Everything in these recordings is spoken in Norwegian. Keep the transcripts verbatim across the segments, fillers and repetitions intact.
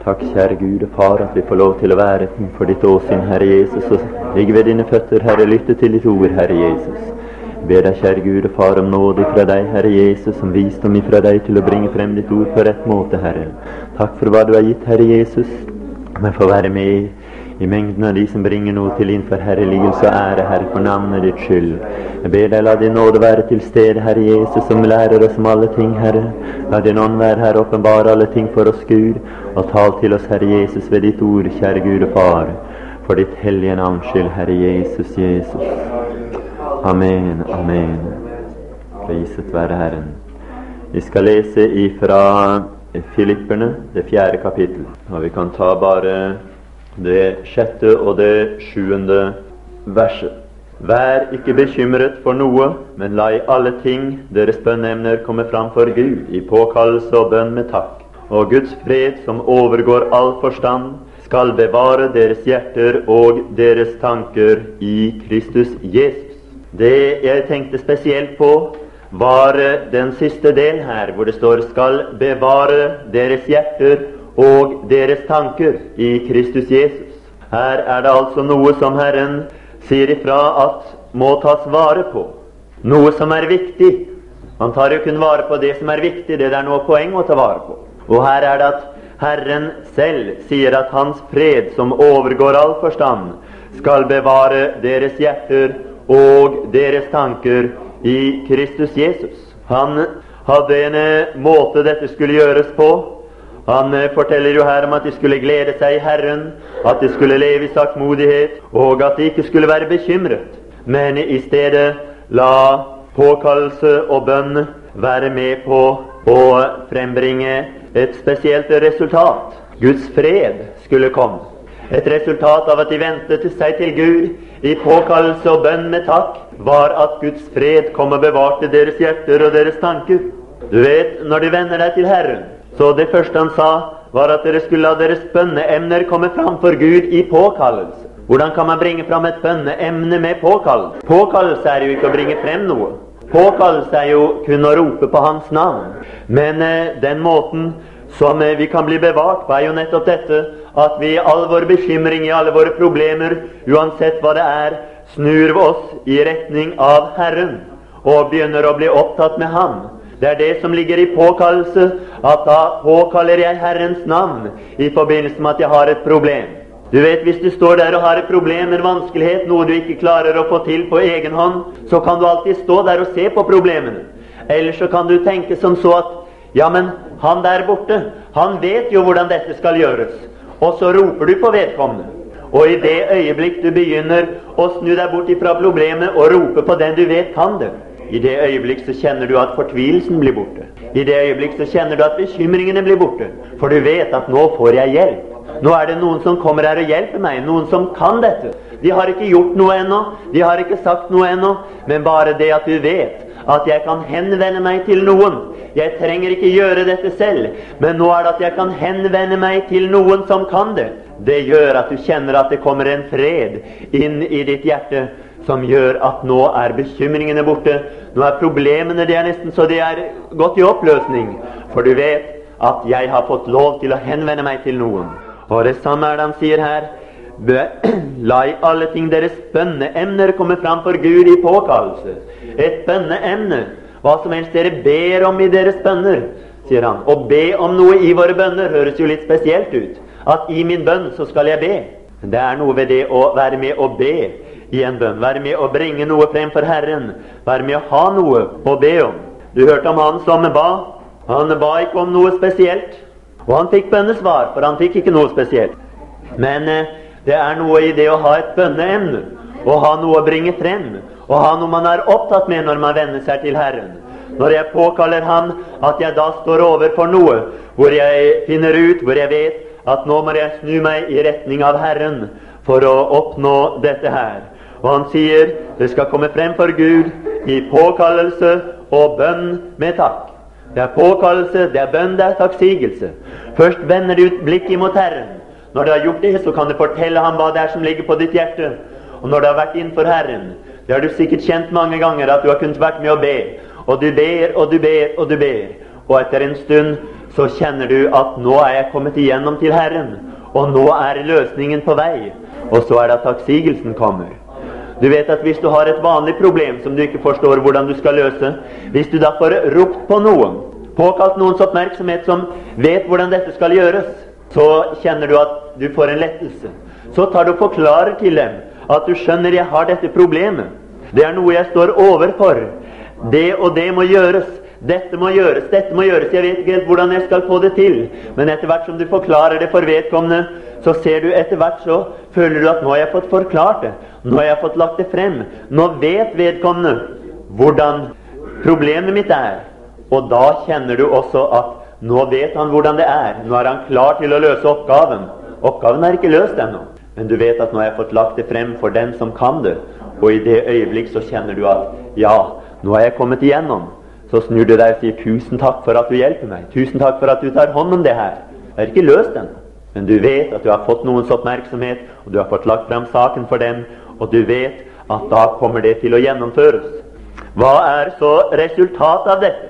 Takk, kjære Gud og Far, at vi får lov til å være for ditt åsyn, Herre Jesus, og ligge ved dine føtter, Herre, lytte til ditt ord, Herre Jesus. Ber deg, kjære Gud og Far, om nåde fra deg, Herre Jesus, om visdom fra deg til å bringe frem ditt ord på rett måte, Herre. Takk for hva du har gitt, Herre Jesus, men få være med i mengden av de som bringer noe til inn for herreligelse og ære, Herre, for navnet ditt skyld. Jeg ber deg, la din nåde være til stede, Herre Jesus, som lærer oss om alle ting, Herre. La din ånd være her, åpenbare alle ting for oss, Gud, og tal til oss, Herre Jesus, ved ditt ord, kjære Gud og Far, for ditt hellige navns skyld, Herre Jesus, Jesus. Amen, amen. Priset være Herren. Vi skal lese ifra Filipperne, det fjerde kapittel, og vi kan ta bare det sjette og det sjuende verset. Vær ikke bekymret for noe, men la i alle ting deres bønneemner komme fram for Gud, i påkallelse og bønn med takk. Og Guds fred, som overgår all forstand, skal bevare deres hjerter og deres tanker i Kristus Jesus. Det jeg tenkte spesielt på, var den siste del her, hvor det står skal bevare deres hjerter og deres tanker i Kristus Jesus. Her er det altså noe som Herren sier ifra at må tas vare på. Noe som er viktig. Han tar jo kun vare på det som er viktig, det er noe poeng å ta vare på. Og her er det at Herren selv sier at hans fred, som overgår all forstand, skal bevare deres hjerter og deres tanker i Kristus Jesus. Han hadde en måte dette skulle gjøres på. Han forteller jo her om at de skulle glede seg i Herren, at de skulle leve i saktmodighet, og at de ikke skulle være bekymret, men i stedet la påkallelse og bønn være med på å frembringe et spesielt resultat. Guds fred skulle komme. Et resultat av at de ventet seg til Gud i påkallelse og bønn med takk, var at Guds fred kom og bevarte deres hjerter og deres tanker. Du vet, når de vender deg til Herren, så det første han sa, var at dere skulle la deres bønneemner komme fram for Gud i påkallelse. Hvordan kan man bringe fram et bønneemne med påkallelse? Påkallelse er jo ikke å bringe frem noe. Påkallelse er jo kun å rope på hans navn. Men eh, den måten som eh, vi kan bli bevart på, er jo nettopp dette, at vi i all vår bekymring, i alle våre problemer, uansett hva det er, snur oss i retning av Herren, og begynner å bli opptatt med ham. Det er det som ligger i påkallelse, at da påkaller jeg Herrens navn i forbindelse med at jeg har et problem. Du vet, hvis du står der og har et problem, en vanskelighet, noe du ikke klarer å få til på egen hånd, så kan du alltid stå der og se på problemene. Eller så kan du tenke som så at, ja, men han der borte, han vet jo hvordan dette skal gjøres. Og så roper du på vedkommende. Og i det øyeblikk du begynner å snu deg bort ifra problemet og rope på den du vet kan det, i det øyeblikk så kjenner du at fortvilelsen blir borte. I det øyeblikk så kjenner du at bekymringene blir borte. For du vet at nå får jeg hjelp. Nå er det noen som kommer her og hjelper meg. Noen som kan dette. De har ikke gjort noe ennå. De har ikke sagt noe ennå. Men bare det at du vet at jeg kan henvende meg til noen. Jeg trenger ikke gjøre dette selv. Men nå er det at jeg kan henvende meg til noen som kan det. Det gjør at du kjenner at det kommer en fred inn i ditt hjerte, som gjør at nå er bekymringene borte. Nå er problemene, det er nesten så de er gått i oppløsning. For du vet at jeg har fått lov til å henvende meg til noen. Og det samme er det han sier her. La i alle ting deres bønneemner komme fram for Gud i påkallelse. Et bønneemne, hva som helst dere ber om i deres bønner, sier han. Å be om noe i våre bønner høres jo litt spesielt ut. At i min bønn så skal jeg be. Det er noe ved det å være med å be i en bønn. Være med å bringe noe frem for Herren. Være med å ha noe å be om. Du hørte om han som ba. Han ba ikke om noe spesielt. Og han fikk bønnesvar, for han fikk ikke noe spesielt. Men eh, det er noe i det å ha et bønneemne. Å ha noe å bringe frem. Å ha noe man er opptatt med når man vender seg til Herren. Når jeg påkaller ham, at jeg da står over for noe, hvor jeg finner ut, hvor jeg vet, at nå må jeg snu meg i retning av Herren for å oppnå dette her. Og han sier, det skal komme frem for Gud i påkallelse og bønn med takk. Det er påkallelse, det er bønn, det er takksigelse. Først vender du ut blikket mot Herren. Når du har gjort det, så kan du fortelle ham hva det er som ligger på ditt hjerte. Og når du har vært innenfor Herren, det har du sikkert kjent mange ganger, at du har kunnet vært med å be. Og du ber, og du ber, og du ber. Og etter en stund så kjenner du at nå er jeg kommet igjennom til Herren, og nå er løsningen på vei. Og så er det at takksigelsen kommer. Du vet at hvis du har et vanlig problem som du ikke forstår hvordan du skal løse, hvis du da får ropt på noen, påkalt noens oppmerksomhet som vet hvordan dette skal gjøres, så kjenner du at du får en lettelse. Så tar du og forklarer til dem at du skjønner jeg har dette problemet. Det er noe jeg står overfor. Det og det må gjøres. Dette må gjøres, dette må gjøres. Jeg vet ikke helt hvordan jeg skal få det til. Men etter hvert som du forklarer det for vedkommende, så ser du etter hvert så føler du at nå har jeg fått forklart det. Nå har jeg fått lagt det frem. Nå vet vedkommende hvordan problemet mitt er. Og da kjenner du også at nå vet han hvordan det er. Nå er han klar til å løse oppgaven. Oppgaven er ikke løst ennå. Men du vet at nå har jeg fått lagt det frem for den som kan det. Og i det øyeblikk så kjenner du at ja, nå har jeg kommet igjennom. Så snur du deg og sier tusen takk for at du hjelper meg. Tusen takk for at du tar hånd om det her. Det er ikke løst ennå. Men du vet at du har fått noens oppmerksomhet, og du har fått lagt frem saken for dem, og du vet at da kommer det til å gjennomføres. Hva er så resultatet av dette?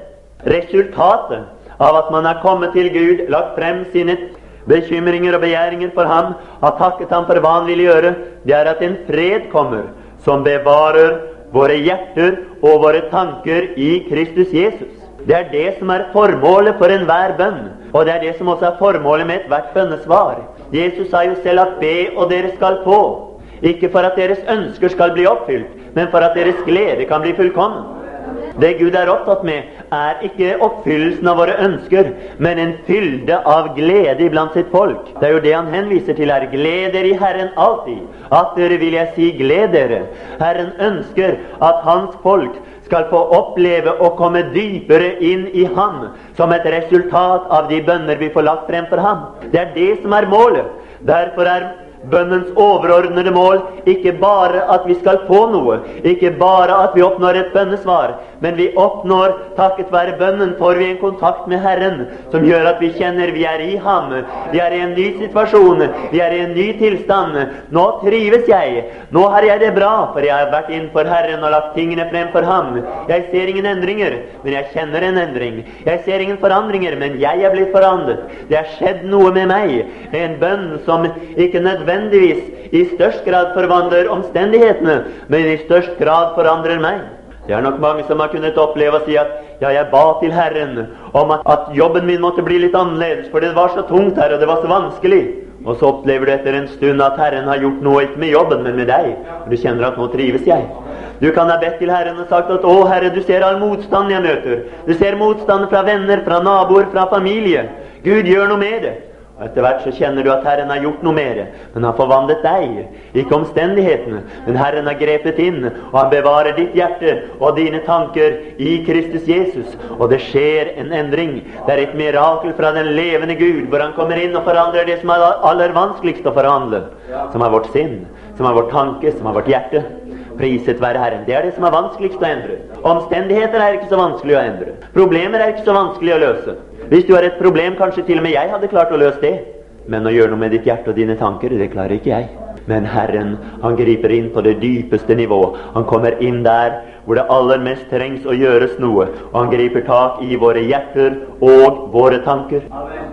Resultatet av at man har kommet til Gud, lagt frem sine bekymringer og begjæringer for ham, har takket ham for hva han vil gjøre, det er at en fred kommer som bevarer våre hjerter og våre tanker i Kristus Jesus. Det er det som er formålet for enhver bønn, og det er det som også er formålet med et hvert bønnesvar. Jesus sa jo selv at be og dere skal få, ikke for at deres ønsker skal bli oppfylt, men for at deres glede kan bli fullkommen. Det Gud er opptatt med, er ikke oppfyllelsen av våre ønsker, men en fylde av glede blant sitt folk. Det er jo det han henviser til her. Gled dere i Herren alltid. At dere vil jeg si, gled dere. Herren ønsker at hans folk skal få oppleve å komme dypere inn i ham, som et resultat av de bønner vi får lagt frem for ham. Det er det som er målet. Derfor er bønnens overordnede mål ikke bare at vi skal få noe, ikke bare at vi oppnår et bønnesvar, men vi oppnår, takket være bønnen, får vi en kontakt med Herren, som gjør at vi kjenner vi er i ham. Vi er i en ny situasjon, vi er i en ny tilstand. Nå trives jeg, nå har jeg det bra, for jeg har vært inn for Herren og lagt tingene frem for ham. Jeg ser ingen endringer, men jeg kjenner en endring. Jeg ser ingen forandringer, men jeg er blitt forandret. Det har skjedd noe med meg. En bønn som ikke nødvendigvis i størst grad forvandler omstendighetene, men i størst grad forandrer meg. Det er nok mange som har kunnet oppleve å si at ja, jeg ba til Herren om at, at jobben min måtte bli litt annerledes, for det var så tungt her, og det var så vanskelig. Og så opplever du etter en stund at Herren har gjort noe, ikke med jobben, men med deg. Og du kjenner at nå trives jeg. Du kan ha bedt til Herren og sagt at å Herre, du ser all motstand jeg møter. Du ser motstand fra venner, fra naboer, fra familie. Gud, gjør noe med det. Og etter hvert så kjenner du at Herren har gjort noe mer, men han forvandlet deg, ikke omstendighetene, men Herren har grepet inn, og han bevarer ditt hjerte og dine tanker i Kristus Jesus, og det skjer en endring. Det er et mirakel fra den levende Gud, hvor han kommer inn og forandrer det som er aller vanskeligst å forandre, som er vårt sinn, som er vår tanke, som er vårt hjerte. Priset være Herren. Det er det som er vanskeligst å endre. Omstendigheter er ikke så vanskelig å endre. Problemer er ikke så vanskelig å løse. Hvis du har et problem, kanskje til og med jeg hadde klart å løse det. Men å gjøre noe med ditt hjerte og dine tanker, det klarer ikke jeg. Men Herren, han griper inn på det dypeste nivå. Han kommer inn der hvor det aller mest trengs å gjøres noe. Og han griper tak i våre hjerter og våre tanker.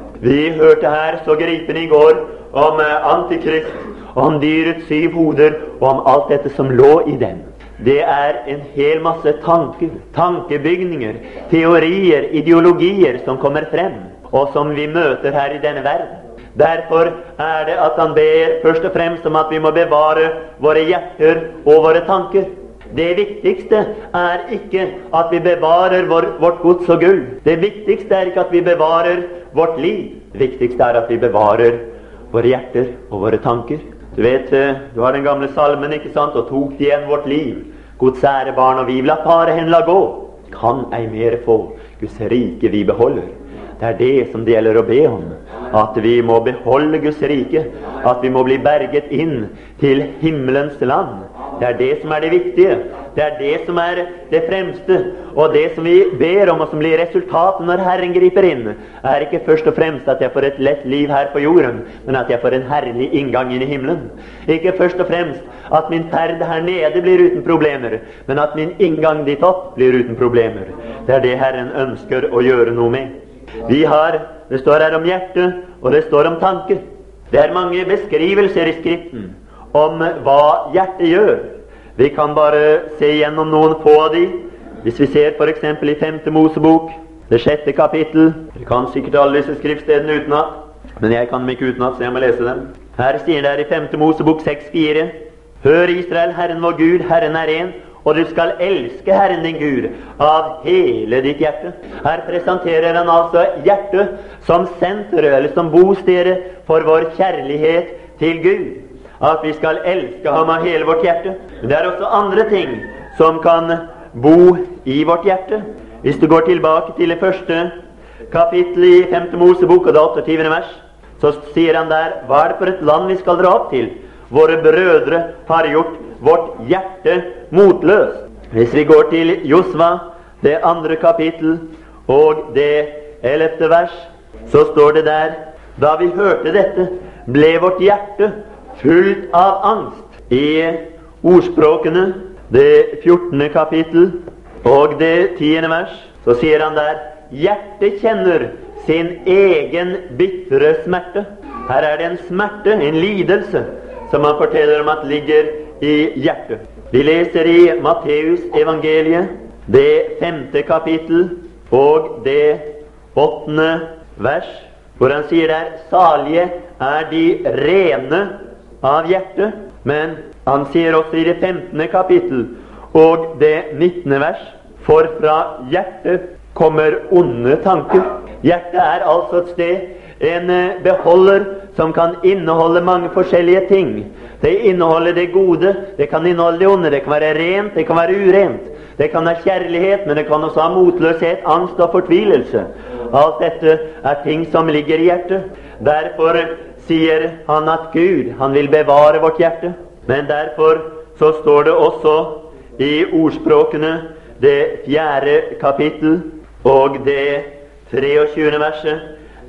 Vi hørte her så gripende i går om Antikrist, og om dyrets syv hoder, og om alt dette som lå i dem. Det er en hel masse tanker, tankebygninger, teorier, ideologier som kommer frem, og som vi møter her i denne verden. Derfor er det at han ber først og fremst om at vi må bevare våre hjerter og våre tanker. Det viktigste er ikke at vi bevarer vår, vårt gods og gull. Det viktigste er ikke at vi bevarer vårt liv. Det viktigste er at vi bevarer våre hjerter og våre tanker. Du vet, du har den gamle salmen, ikke sant? Og tok igjen vårt liv, Guds ære barn, og vi vil at pare hen la gå. Kan ei mer få, Guds rike vi beholder. Det er det som det gjelder å be om. At vi må beholde Guds rike. At vi må bli berget inn til himmelens land. Det er det som er det viktige. Det er det som er det fremste. Og det som vi ber om, og som blir resultatet når Herren griper inn, er ikke først og fremst at jeg får et lett liv her på jorden, men at jeg får en herlig inngang inn i himmelen. Ikke først og fremst at min ferd her nede blir uten problemer, men at min inngang dit opp blir uten problemer. Det er det Herren ønsker å gjøre noe med. Vi har det står her om hjerte, og det står om tanker. Det er mange beskrivelser i Skriften om hva hjertet gjør. Vi kan bare se gjennom noen få av de. Hvis vi ser for eksempel i femte Mosebok, det sjette kapittel. Vi kan sikkert alle disse skriftstedene utenat, men jeg kan dem ikke utenat, så jeg må lese dem. Her sier det her i femte Mosebok seks fire: Hør Israel, Herren vår Gud, Herren er en, og du skal elske Herren din Gud av hele ditt hjerte. Her presenterer han altså hjertet som senteret, eller som bostedet for vår kjærlighet til Gud. At vi skal elske ham av hele vårt hjerte. Men det er også andre ting som kan bo i vårt hjerte. Hvis du går tilbake til det første kapittelet i femte Mosebok og det otteogtyvende vers, så sier han der: hva er det for et land vi skal dra opp til? Våre brødre har gjort vårt hjerte motløst. Hvis vi går til Josva, det andre kapittel og det ellevte vers, så står det der: da vi hørte dette, ble vårt hjerte fullt av angst. I Ordspråkene, det fjortende kapittel og det tiende vers, så sier han der: hjertet kjenner sin egen bitre smerte. Her er det en smerte, en lidelse, som han forteller om at ligger i hjertet. Vi leser i Matteus evangeliet, det femte kapittel og det åttende vers, hvor han sier der: salige er de rene av hjerte. Men han sier også i det femtende kapittel og det nittende vers: for fra hjertet kommer onde tanker. Hjertet er altså et sted, en beholder som kan inneholde mange forskjellige ting. Det inneholder det gode, det kan inneholde det onde, det kan være rent, det kan være urent. Det kan være kjærlighet, men det kan også ha motløshet, angst og fortvilelse. Alt dette er ting som ligger i hjertet. Derfor sier han at Gud, han vil bevare vårt hjerte. Men derfor så står det også i Ordspråkene, det fjerde kapittel og det treogtjuende verset: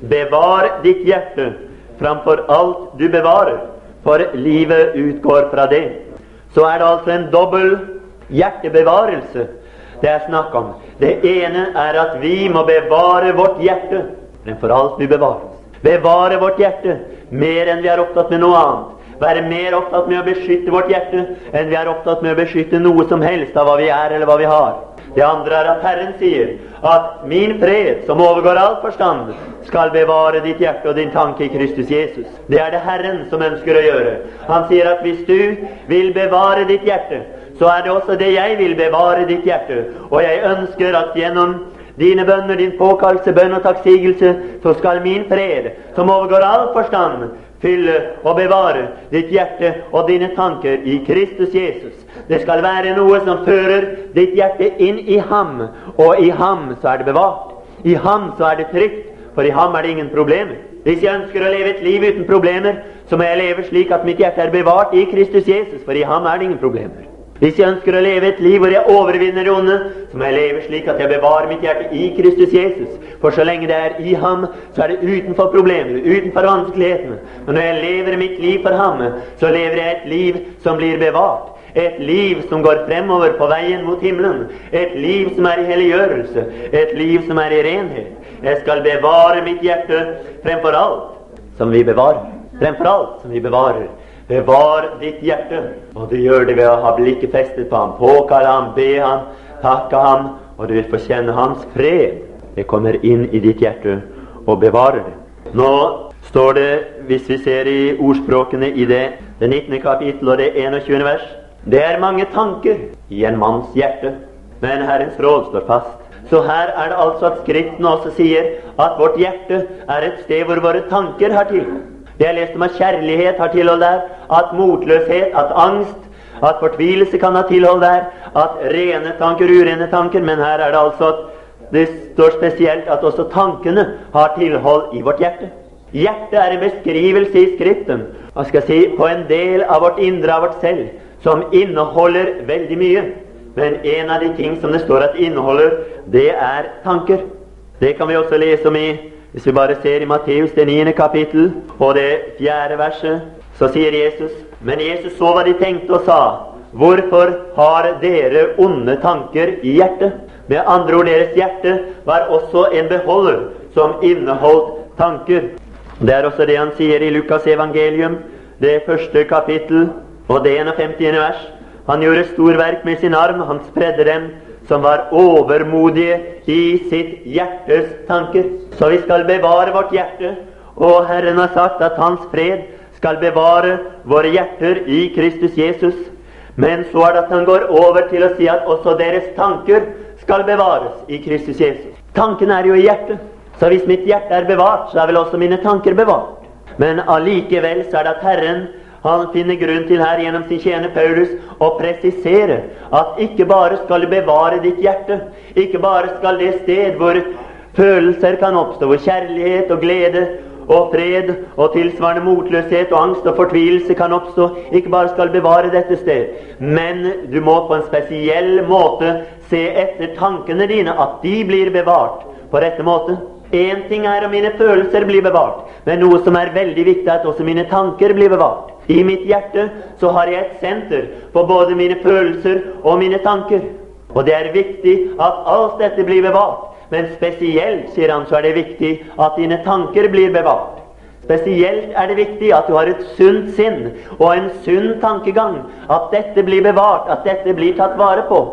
bevar ditt hjerte framfor alt du bevarer, for livet utgår fra det. Så er det altså en dobbel hjertebevarelse det er snakk om. Det ene er at vi må bevare vårt hjerte fremfor alt vi bevarer. Bevare vårt hjerte mer enn vi er opptatt med noe annet. Være mer opptatt med å beskytte vårt hjerte enn vi er opptatt med å beskytte noe som helst av hva vi er eller hva vi har. Det andre er at Herren sier at min fred, som overgår all forstand, skal bevare ditt hjerte og din tanke i Kristus Jesus. Det er det Herren som ønsker å gjøre. Han sier at hvis du vil bevare ditt hjerte, så er det også det jeg vil bevare ditt hjerte. Og jeg ønsker at gjennom dine bønner, din påkallelse, bønn og takksigelse, så skal min fred, som overgår all forstand, fylle og bevare ditt hjerte og dine tanker i Kristus Jesus. Det skal være noe som fører ditt hjerte inn i ham, og i ham så er det bevart. I ham så er det trygt, for i ham er det ingen problemer. Hvis jeg ønsker å leve et liv uten problemer, så må jeg leve slik at mitt hjerte er bevart i Kristus Jesus, for i ham er det ingen problemer. Hvis jeg ønsker å leve et liv hvor jeg overvinner det onde, så må jeg leve slik at jeg bevarer mitt hjerte i Kristus Jesus. For så lenge det er i ham, så er det utenfor problemer, utenfor vanskelighetene. Men når jeg lever mitt liv for ham, så lever jeg et liv som blir bevart. Et liv som går fremover på veien mot himmelen. Et liv som er i helliggjørelse. Et liv som er i renhet. Jeg skal bevare mitt hjerte fremfor alt som vi bevarer. Fremfor alt som vi bevarer. Bevar ditt hjerte, og du gjør det ved å ha blikket festet på ham. Påkalle ham, be ham, takke ham, og du vil få kjenne hans fred. Det kommer inn i ditt hjerte og bevarer det. Nå står det, hvis vi ser i Ordspråkene i det, det nittende kapittel og det enogtjuende vers: det er mange tanker i en manns hjerte, men Herrens råd står fast. Så her er det altså at Skriften også sier at vårt hjerte er et sted hvor våre tanker har tilhold. Jeg leste om at kjærlighet har tilhold der, at motløshet, at angst, at fortvilelse kan ha tilhold der, at rene tanker, urene tanker, men her er det altså at det står spesielt at også tankene har tilhold i vårt hjerte. Hjertet er en beskrivelse i Skriften, hva skal jeg si, på en del av vårt indre, av vårt selv, som inneholder veldig mye. Men en av de ting som det står at inneholder, det er tanker. Det kan vi også lese om i, hvis vi bare ser i Matteus det niende kapittel og det fjerde verset, så sier Jesus: men Jesus så hva de tenkte og sa: hvorfor har dere onde tanker i hjertet? Med andre ord, deres hjerte var også en beholder som inneholdt tanker. Det er også det han sier i Lukas evangelium, det første kapittel, og det enogfemtiende vers. Han gjorde storverk med sin arm, han spredde dem som var overmodige i sitt hjertes tanker. Så vi skal bevare vårt hjerte, og Herren har sagt at hans fred skal bevare våre hjerter i Kristus Jesus. Men så er det at han går over til å si at også deres tanker skal bevares i Kristus Jesus. Tanken er jo i hjertet, så hvis mitt hjerte er bevart, så er vel også mine tanker bevart. Men allikevel så er det at Herren, han finner grunn til her gjennom sin tjener Paulus å presisere at ikke bare skal du bevare ditt hjerte, ikke bare skal det sted hvor følelser kan oppstå, hvor kjærlighet og glede og fred og tilsvarende motløshet og angst og fortvilelse kan oppstå, ikke bare skal bevare dette sted, men du må på en spesiell måte se etter tankene dine, at de blir bevart på rette måte. En ting er om mine følelser blir bevart, men noe som er veldig viktig er at også mine tanker blir bevart. I mitt hjerte så har jeg et senter på både mine følelser og mine tanker. Og det er viktig at alt dette blir bevart. Men spesielt, sier han, så er det viktig at dine tanker blir bevart. Spesielt er det viktig at du har et sunt sinn og en sunn tankegang. At dette blir bevart, at dette blir tatt vare på.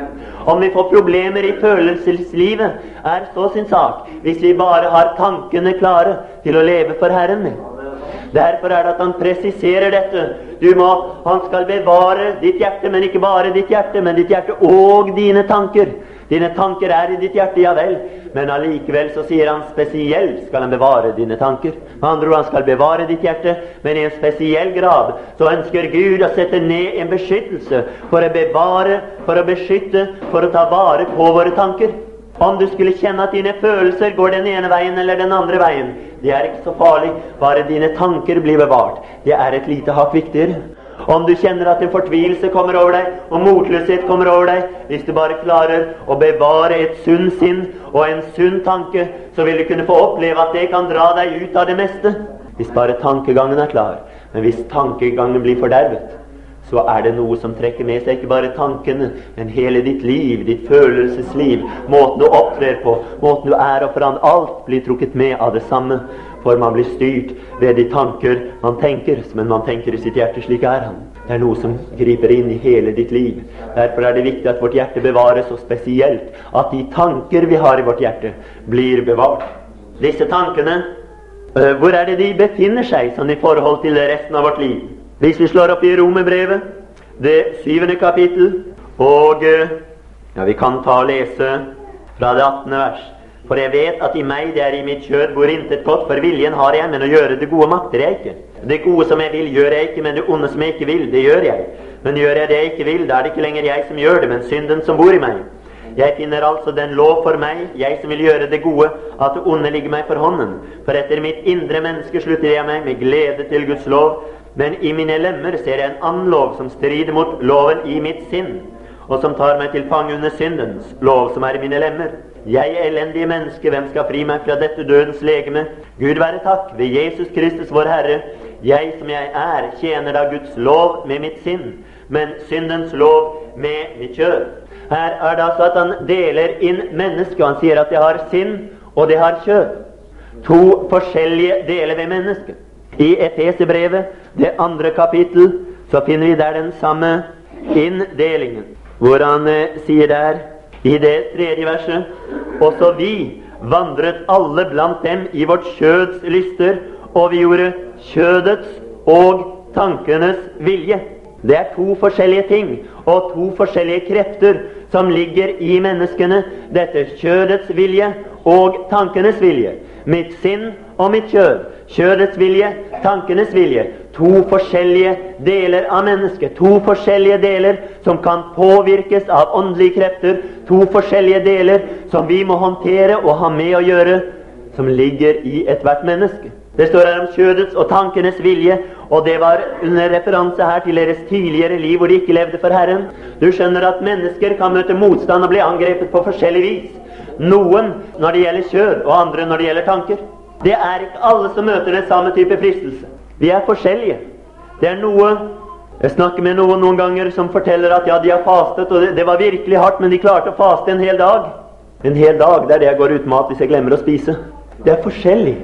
Om vi får problemer i følelseslivet, er så sin sak, hvis vi bare har tankene klare til å leve for Herren med. Derfor er det at han presiserer dette. Du må, han skal bevare ditt hjerte, men ikke bare ditt hjerte, men ditt hjerte og dine tanker. Dine tanker er i ditt hjerte, ja vel, men allikevel så sier han spesielt skal han bevare dine tanker. Med andre ord, han skal bevare ditt hjerte, men i en spesiell grad så ønsker Gud å sette ned en beskyttelse for å bevare, for å beskytte, for å ta vare på våre tanker. Om du skulle kjenne at dine følelser går den ene veien eller den andre veien, det er ikke så farlig, bare dine tanker blir bevart. Det er et lite hakk viktigere. Om du kjenner at en fortvilelse kommer over deg, og motløshet kommer over deg, hvis du bare klarer å bevare et sunn sinn og en sunn tanke, så vil du kunne få oppleve at det kan dra deg ut av det meste. Hvis bare tankegangen er klar. Men hvis tankegangen blir fordervet, så er det noe som trekker med seg ikke bare tankene, men hele ditt liv, ditt følelsesliv, måten du opptrer på, måten du er og foran alt blir trukket med av det samme, for man blir styrt ved de tanker man tenker, men man tenker i sitt hjerte, slik er han. Det er noe som griper inn i hele ditt liv. Derfor er det viktig at vårt hjerte bevares, og spesielt at de tanker vi har i vårt hjerte blir bevart. Disse tankene, hvor er det de befinner seg sånn i forhold til resten av vårt liv? Hvis vi slår opp i Romerbrevet, det syvende kapittel, og ja, vi kan ta og lese fra det attende vers. For jeg vet at i meg det er i mitt kjød hvor intet godt, for viljen har jeg, men å gjøre det gode makter jeg ikke. Det gode som jeg vil gjør jeg ikke, men det onde som jeg ikke vil, det gjør jeg. Men gjør jeg det jeg ikke vil, da er det ikke lenger jeg som gjør det, men synden som bor i meg. Jeg finner altså den lov for meg, jeg som vil gjøre det gode, at det onde ligger meg for hånden. For etter mitt indre menneske slutter jeg meg med glede til Guds lov, men i mine lemmer ser jeg en annen lov som strider mot loven i mitt sinn, og som tar meg til fange under syndens lov som er i mine lemmer. Jeg er elendige menneske, hvem skal fri meg fra dette dødens legeme? Gud være takk ved Jesus Kristus vår Herre. Jeg som jeg er, tjener da Guds lov med mitt sinn, men syndens lov med mitt kjød. Her er det altså at han deler inn mennesket, og han sier at det har sinn og det har kjød. To forskjellige deler ved mennesket. I Efeserbrevet, det andre kapittel, så finner vi der den samme inndelingen, hvor han eh, sier der, i det tredje verset, også vi vandret alle blant dem i vårt kjøds lyster, og vi gjorde kjødets og tankenes vilje. Det er to forskjellige ting, og to forskjellige krefter som ligger i menneskene, dette kjødets vilje og tankenes vilje. Mitt sinn og mitt kjød. Kjødets vilje, tankenes vilje. To forskjellige deler av mennesket. To forskjellige deler som kan påvirkes av åndelige krefter. To forskjellige deler som vi må håndtere og ha med å gjøre, som ligger i et hvert menneske. Det står her om kjødets og tankenes vilje, og det var under referanse her til deres tidligere liv hvor de ikke levde for Herren. Du skjønner at mennesker kan møte motstand og bli angrepet på forskjellig vis. Noen når det gjelder kjød, og andre når det gjelder tanker. Det er ikke alle som møter den samme type fristelse. Vi er forskjellige. Det er noe, jeg snakker med noen noen ganger som forteller at ja, de har fastet, og det, det var virkelig hardt, men de klarte å faste en hel dag. En hel dag, det er det jeg går ut mat hvis jeg glemmer å spise. Det er forskjellig.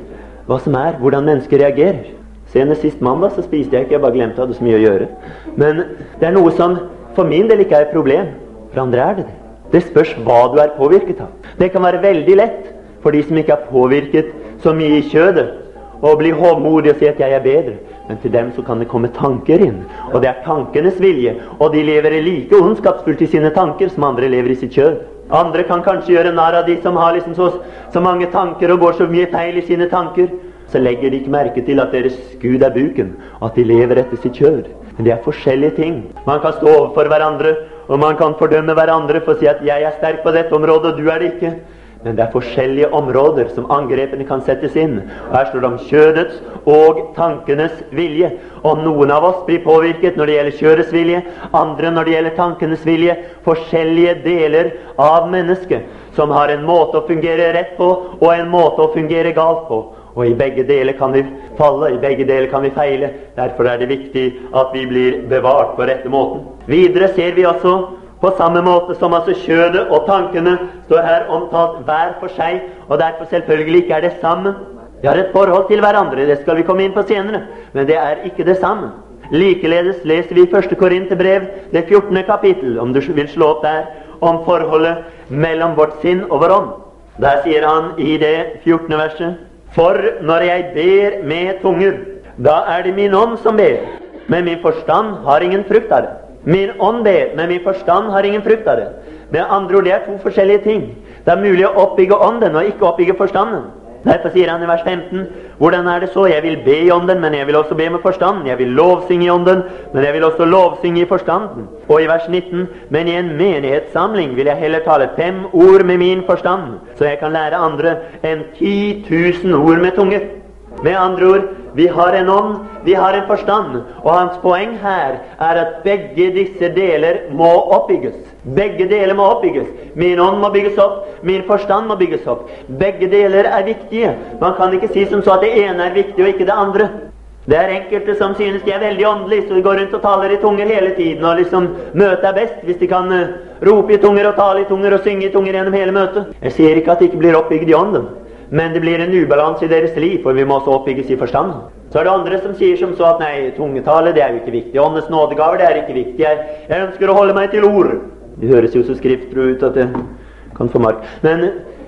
hva som er, hvordan mennesker reagerer. Senest sist mandag så spiste jeg ikke, jeg bare glemte at jeg hadde så mye å gjøre. Men det er noe som for min del ikke er et problem, for andre er det det. Det spørs hva du er påvirket av. Det kan være veldig lett for de som ikke er påvirket så mye i kjødet, å bli hovmodig og si at jeg er bedre. Men til dem så kan det komme tanker inn, og det er tankenes vilje, og de lever like ondskapsfullt i sine tanker som andre lever i sitt kjød. Andre kan kanskje gjøre narr av de som har liksom så, så mange tanker og går så mye feil i sine tanker. Så legger de ikke merke til at deres Gud er buken, og at de lever etter sitt kjød. Men det er forskjellige ting. Man kan stå overfor hverandre, og man kan fordømme hverandre for å si at jeg er sterk på dette området, og du er det ikke. Men det er forskjellige områder som angrepene kan settes inn. Og her står det om kjødets og tankenes vilje. Og noen av oss blir påvirket når det gjelder kjødets vilje, andre når det gjelder tankenes vilje. Forskjellige deler av mennesket som har en måte å fungere rett på, og en måte å fungere galt på. Og i begge deler kan vi falle, i begge deler kan vi feile. Derfor er det viktig at vi blir bevart på rette måten. Videre ser vi også, på samme måte som altså kjødet og tankene står her omtalt hver for seg, og derfor selvfølgelig ikke er det samme. De har et forhold til hverandre, det skal vi komme inn på senere, men det er ikke det samme. Likeledes leser vi i første Korinterbrev, det fjortende kapittel, om du vil slå opp der, om forholdet mellom vårt sinn og vår ånd. Der sier han i det fjortende verset: For når jeg ber med tunger, da er det min ånd som ber, men min forstand har ingen frukt av det. Min ånd ber, men min forstand har ingen frukt av det. Med andre ord, det er to forskjellige ting. Det er mulig å oppbygge ånden og ikke oppbygge forstanden. Derfor sier han i vers femten, hvordan er det så? Jeg vil be i ånden, men jeg vil også be med forstanden. Jeg vil lovsynge i ånden, men jeg vil også lovsynge i forstanden. Og i vers nitten, men i en menighetssamling vil jeg heller tale fem ord med min forstand, så jeg kan lære andre enn ti tusen ord med tunger. Med andre ord, vi har en ånd, vi har en forstand, og hans poeng her er at begge disse deler må oppbygges. Begge deler må oppbygges. Min ånd må bygges opp, min forstand må bygges opp. Begge deler er viktige. Man kan ikke si som så at det ene er viktig og ikke det andre. Det er enkelte som synes de er veldig åndelige, så de går rundt og taler i tunger hele tiden, og liksom møtet er best hvis de kan uh, rope i tunger og tale i tunger og synge i tunger gjennom hele møtet. Jeg sier ikke at det ikke blir oppbygd i ånden, men det blir en ubalanse i deres liv, for vi må også oppbygges i forstanden. Så er det andre som sier som så at nei, tungetale, det er jo ikke viktig. Åndens nådegaver, det er ikke viktig. Jeg, jeg ønsker å holde meg til ord. Det høres jo så skriftro ut at det kan få mark. Men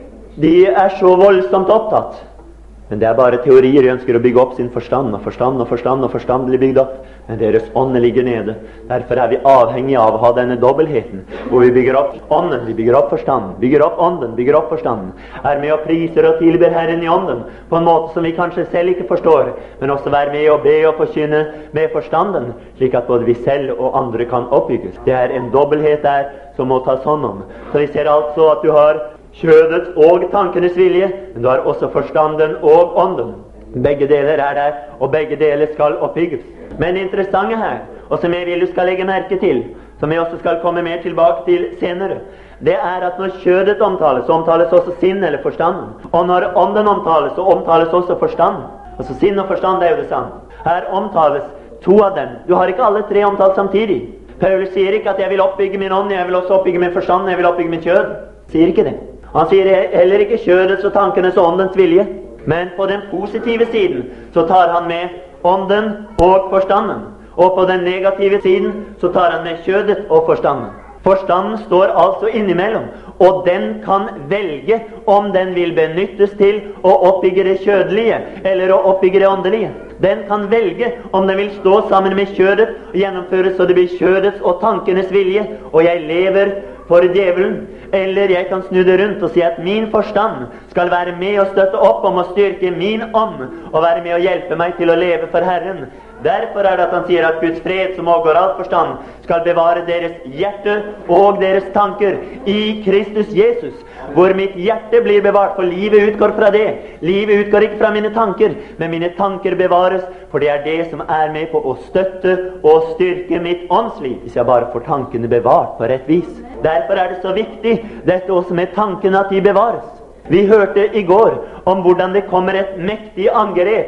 de er så voldsomt opptatt. Men det er bare teorier. De ønsker å bygge opp sin forstand, og forstand og forstand og forstand blir bygd opp. Men deres ånd ligger nede. Derfor er vi avhengige av å ha denne dobbeltheten, hvor vi bygger opp ånden, vi bygger opp forstanden, bygger opp ånden, bygger opp forstanden. Er med og priser og tilber Herren i ånden, på en måte som vi kanskje selv ikke forstår, men også være med og be og forkynne med forstanden, slik at både vi selv og andre kan oppbygges. Det er en dobbelthet der som må tas hånd om. Så vi ser altså at du har kjødets og tankenes vilje, men du har også forstanden og ånden. Begge deler er der, og begge deler skal oppbygges. Men det interessante her, og som jeg vil du skal legge merke til, som jeg også skal komme mer tilbake til senere, det er at når kjødet omtales, så omtales også sinn eller forstanden. Og når ånden omtales, så omtales også forstanden. Altså sinn og forstand er jo det samme. Her omtales to av dem. Du har ikke alle tre omtalt samtidig. Paulus sier ikke at jeg vil oppbygge min ånd, jeg vil også oppbygge min forstand, jeg vil oppbygge min kjød. Sier ikke det. Han sier heller ikke kjødets og tankenes og åndens vilje. Men på den positive siden så tar han med ånden og forstanden. Og på den negative siden så tar han med kjødet og forstanden. Forstanden står altså innimellom, og den kan velge om den vil benyttes til å oppbygge det kjødelige eller å oppbygge det åndelige. Den kan velge om den vil stå sammen med kjødet og gjennomføres så det blir kjødets og tankenes vilje, og jeg lever for djevelen, eller jeg kan snu det rundt og si at min forstand skal være med og støtte opp om å styrke min ånd og være med og hjelpe meg til å leve for Herren. Derfor er det at han sier at Guds fred, som overgår all forstand, skal bevare deres hjerte og deres tanker i Kristus Jesus, hvor mitt hjerte blir bevart, for livet utgår fra det. Livet utgår ikke fra mine tanker, men mine tanker bevares, for det er det som er med på å støtte og styrke mitt åndsliv, hvis jeg bare får tankene bevart på rett vis. Derfor er det så viktig, dette også med tankene, at de bevares. Vi hørte i går om hvordan det kommer et mektig angrep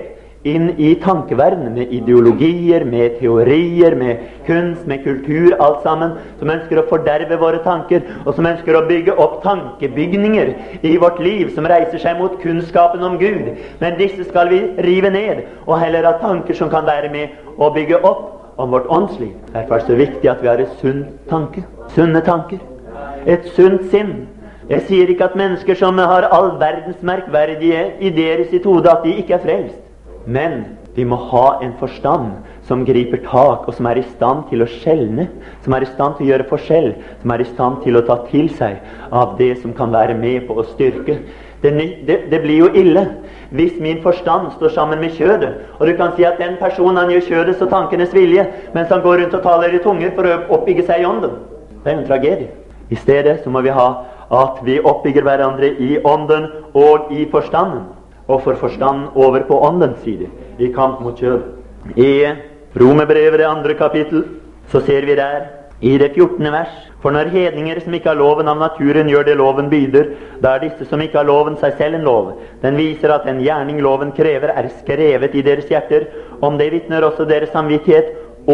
inn i tankeverdenen, med ideologier, med teorier, med kunst, med kultur, alt sammen, som ønsker å forderve våre tanker, og som ønsker å bygge opp tankebygninger i vårt liv, som reiser seg mot kunnskapen om Gud. Men disse skal vi rive ned, og heller ha tanker som kan være med å bygge opp om vårt åndsliv. Derfor er det så viktig at vi har et sunt tanke, sunne tanker, et sunt sinn. Jeg sier ikke at mennesker som har all verdens merkverdige ideer i sitt hode, at de ikke er frelst. Men vi må ha en forstand som griper tak, og som er i stand til å skjelne, som er i stand til å gjøre forskjell, som er i stand til å ta til seg av det som kan være med på å styrke. Det, det, det blir jo ille hvis min forstand står sammen med kjødet. Og du kan si at den personen han gjør kjødets og tankenes vilje, mens han går rundt og taler i tunger for å oppbygge seg i ånden. Det er en tragedie. I stedet så må vi ha at vi oppbygger hverandre i ånden og i forstanden, og for forstanden over på åndens side, i kamp mot kjød. I Romerbrevet, det andre kapittel, så ser vi der, i det fjortende vers: for når hedninger som ikke har loven av naturen gjør det loven byder, da er disse som ikke har loven seg selv en lov. Den viser at den gjerning loven krever er skrevet i deres hjerter. Om det vitner også deres samvittighet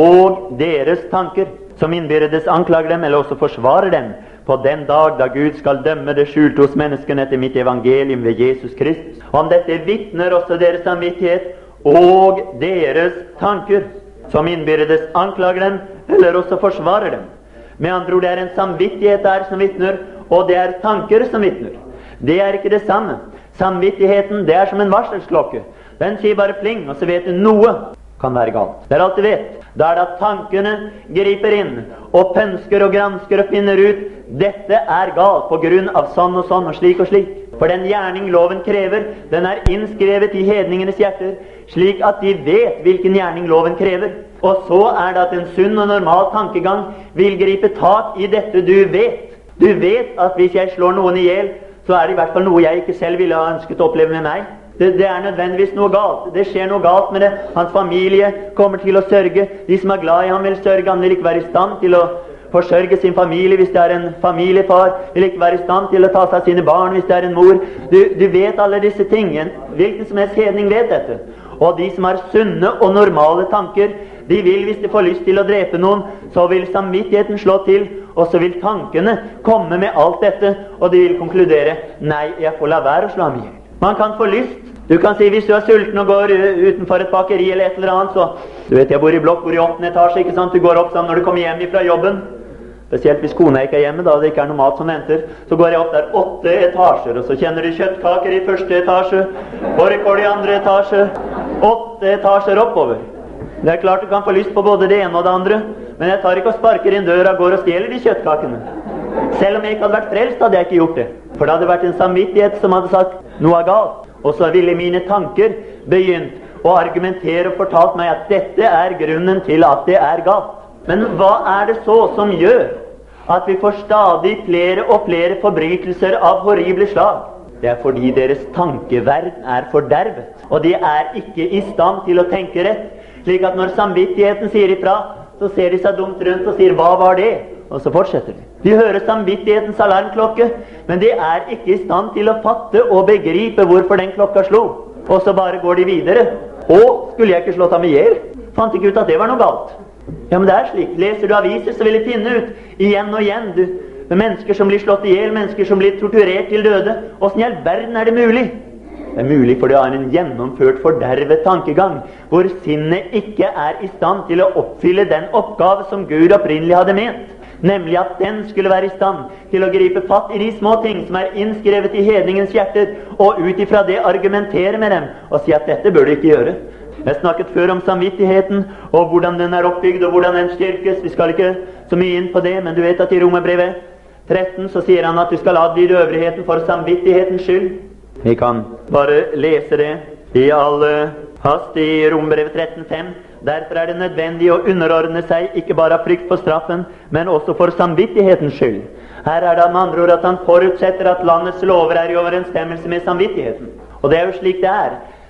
og deres tanker, som innbyrdes anklager dem eller også forsvarer dem på den dag da Gud skal dømme det skjulte hos menneskene etter mitt evangelium ved Jesus Kristus. Om dette vitner også deres samvittighet og deres tanker, som innbyrdes anklager dem eller også forsvarer dem. Med andre ord, det er en samvittighet der som vitner, og det er tanker som vitner. Det er ikke det samme. Samvittigheten, det er som en varselsklokke. Den sier bare pling, og så vet du noe kan være galt. Det er alt du vet. Da er det at tankene griper inn og pønsker og gransker og finner ut dette er galt på grunn av sånn og sånn og slik og slik. For den gjerning loven krever, den er innskrevet i hedningenes hjerter, slik at de vet hvilken gjerning loven krever. Og så er det at en sunn og normal tankegang vil gripe tak i dette du vet. Du vet at hvis jeg slår noen i hjel, så er det i hvert fall noe jeg ikke selv ville ha ønsket å oppleve med meg. Det, det er nødvendigvis noe galt. Det skjer noe galt med det. Hans familie kommer til å sørge. De som er glad i ham vil sørge. Han vil ikke være i stand til å forsørge sin familie hvis det er en familiefar. Vil ikke være i stand til å ta seg av sine barn hvis det er en mor. Du, du vet alle disse tingene. Hvilken som helst hedning vet dette. Og de som har sunne og normale tanker, de vil, hvis de får lyst til å drepe noen, så vil samvittigheten slå til, og så vil tankene komme med alt dette, og de vil konkludere: nei, jeg får la være å slå ham i hjel. Man kan få lyst. Du kan si, hvis du er sulten og går utenfor et bakeri eller et eller annet, så du vet, jeg bor i blokk, bor i åttende etasje, ikke sant? Du går opp sammen når du kommer hjem fra jobben, spesielt hvis kona ikke er hjemme, da det ikke er noe mat som venter, så går jeg opp der åtte etasjer, og så kjenner du kjøttkaker i første etasje, fårikål i andre etasje, åtte etasjer oppover. Det er klart du kan få lyst på både det ene og det andre, men jeg tar ikke og sparker inn døra, går og stjeler de kjøttkakene. Selv om jeg ikke hadde vært frelst, hadde jeg ikke gjort det. For det hadde vært en samvittighet som hadde sagt noe er galt. Og så ville mine tanker begynt å argumentere og fortalt meg at dette er grunnen til at det er galt. Men hva er det så som gjør at vi får stadig flere og flere forbrytelser av horrible slag? Det er fordi deres tankeverden er fordervet, og de er ikke i stand til å tenke rett. Slik at når samvittigheten sier ifra, så ser de seg dumt rundt og sier: hva var det? Og så fortsetter de. De hører samvittighetens alarmklokke, men de er ikke i stand til å fatte og begripe hvorfor den klokka slo. Og så bare går de videre. Og skulle jeg ikke slått ham i hjel? Fant ikke ut at det var noe galt. Ja, men det er slik. Leser du aviser, så vil de finne ut igjen og igjen. Du, med mennesker som blir slått i hjel, mennesker som blir torturert til døde. Hvordan i all verden er det mulig? Det er mulig fordi det er en gjennomført fordervet tankegang, hvor sinnet ikke er i stand til å oppfylle den oppgave som Gud opprinnelig hadde ment. Nemlig at den skulle være i stand til å gripe fatt i de små ting som er innskrevet i hedningens hjerter, og ut ifra det argumentere med dem og si at dette bør du ikke gjøre. Jeg snakket før om samvittigheten og hvordan den er oppbygd og hvordan den styrkes. Vi skal ikke så mye inn på det, men du vet at i Romerbrevet tretten så sier han at du skal adlyde øvrigheten for samvittighetens skyld. Vi kan bare lese det i all hast i Romerbrevet tretten fem. Derfor er det nødvendig å underordne seg, ikke bare av frykt for straffen, men også for samvittighetens skyld. Her er det med andre ord at han forutsetter at landets lover er i overensstemmelse med samvittigheten. Og det er jo slik det er.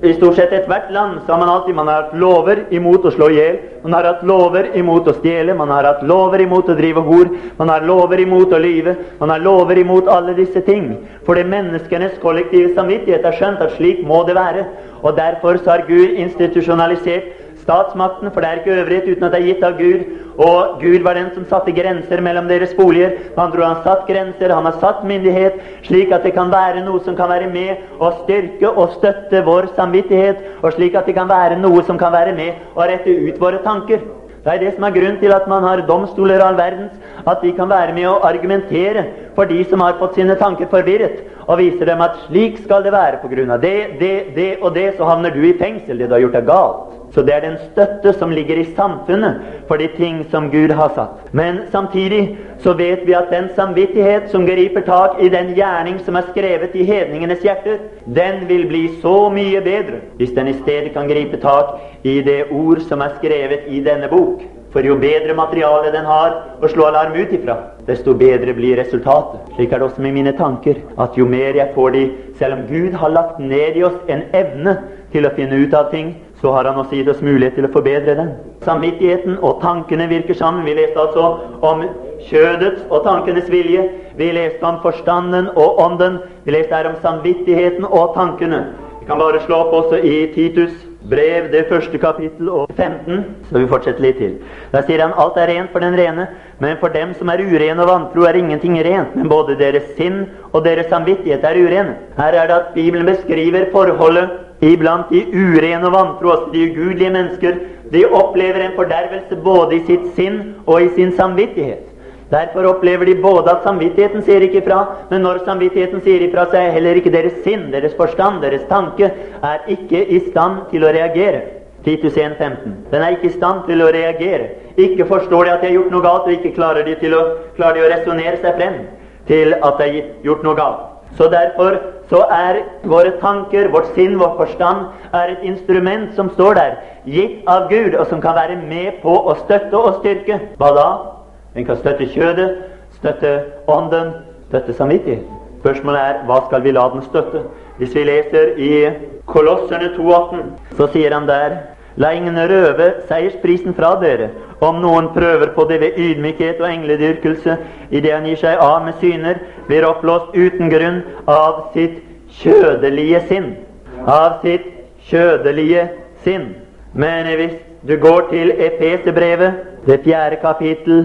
I stort sett ethvert land så har man alltid man har hatt lover imot å slå ihjel, man har hatt lover imot å stjele, man har hatt lover imot å drive hor, man har lover imot å lyve, man har lover imot alle disse ting. For det menneskenes kollektive samvittighet har skjønt at slik må det være. Og derfor så har Gud institusjonalisert statsmakten, for det er ikke øvrighet uten at det er gitt av Gud. Og Gud var den som satte grenser mellom deres boliger. Han tror han satt grenser, han har satt myndighet, slik at det kan være noe som kan være med og styrke og støtte vår samvittighet, og slik at det kan være noe som kan være med og rette ut våre tanker. Det er det som er grunn til at man har domstoler all verdens, at de kan være med å argumentere for de som har fått sine tanker forvirret, og viser dem at slik skal det være på grunn av det, det, det og det, så havner du i fengsel, det du har gjort er galt. Så det er den støtte som ligger i samfunnet for de ting som Gud har satt. Men samtidig så vet vi at den samvittighet som griper tak i den gjerning som er skrevet i hedningenes hjerter, den vil bli så mye bedre hvis den i stedet kan gripe tak i det ord som er skrevet i denne bok. For jo bedre materiale den har å slå alarm ut ifra, desto bedre blir resultatet. Slik er det også med mine tanker, at jo mer jeg får de, selv om Gud har lagt ned i oss en evne til å finne ut av ting, så har han også gitt oss mulighet til å forbedre den. Samvittigheten og tankene virker sammen. Vi leste altså om kjødets og tankenes vilje. Vi leste om forstanden og ånden. Vi leste her om samvittigheten og tankene. Vi kan bare slå opp også i Titus brev, det første kapittel og femten, så vi fortsetter litt til. Der sier han, alt er rent for den rene, men for dem som er urene og vantro er ingenting rent, men både deres sinn og deres samvittighet er urene. Her er det at Bibelen beskriver forholdet iblant de urene og vantro, altså de ugudelige mennesker. De opplever en fordervelse både i sitt sinn og i sin samvittighet. Derfor opplever de både at samvittigheten sier ikke ifra, men når samvittigheten sier ifra, så er heller ikke deres sinn, deres forstand, deres tanke er ikke i stand til å reagere. Titus en femten. Den er ikke i stand til å reagere. Ikke forstår de at de har gjort noe galt, og ikke klarer de, til å, klarer de å resonere seg frem til at de har gjort noe galt. Så derfor så er våre tanker, vårt sinn, vår forstand er et instrument som står der, gitt av Gud, og som kan være med på å støtte og styrke. Hva da? Den kan støtte kjødet, støtte ånden, støtte samvittigheten. Spørsmålet er, hva skal vi la den støtte? Hvis vi leser i Kolosserne to atten, så sier han der, la ingen røve seiersprisen fra dere, om noen prøver på det ved ydmykhet og engledyrkelse, i det han gir seg av med syner, blir oppblåst uten grunn av sitt kjødelige sinn. Av sitt kjødelige sinn. Men hvis du går til Efesebrevet, det fjerde kapittel,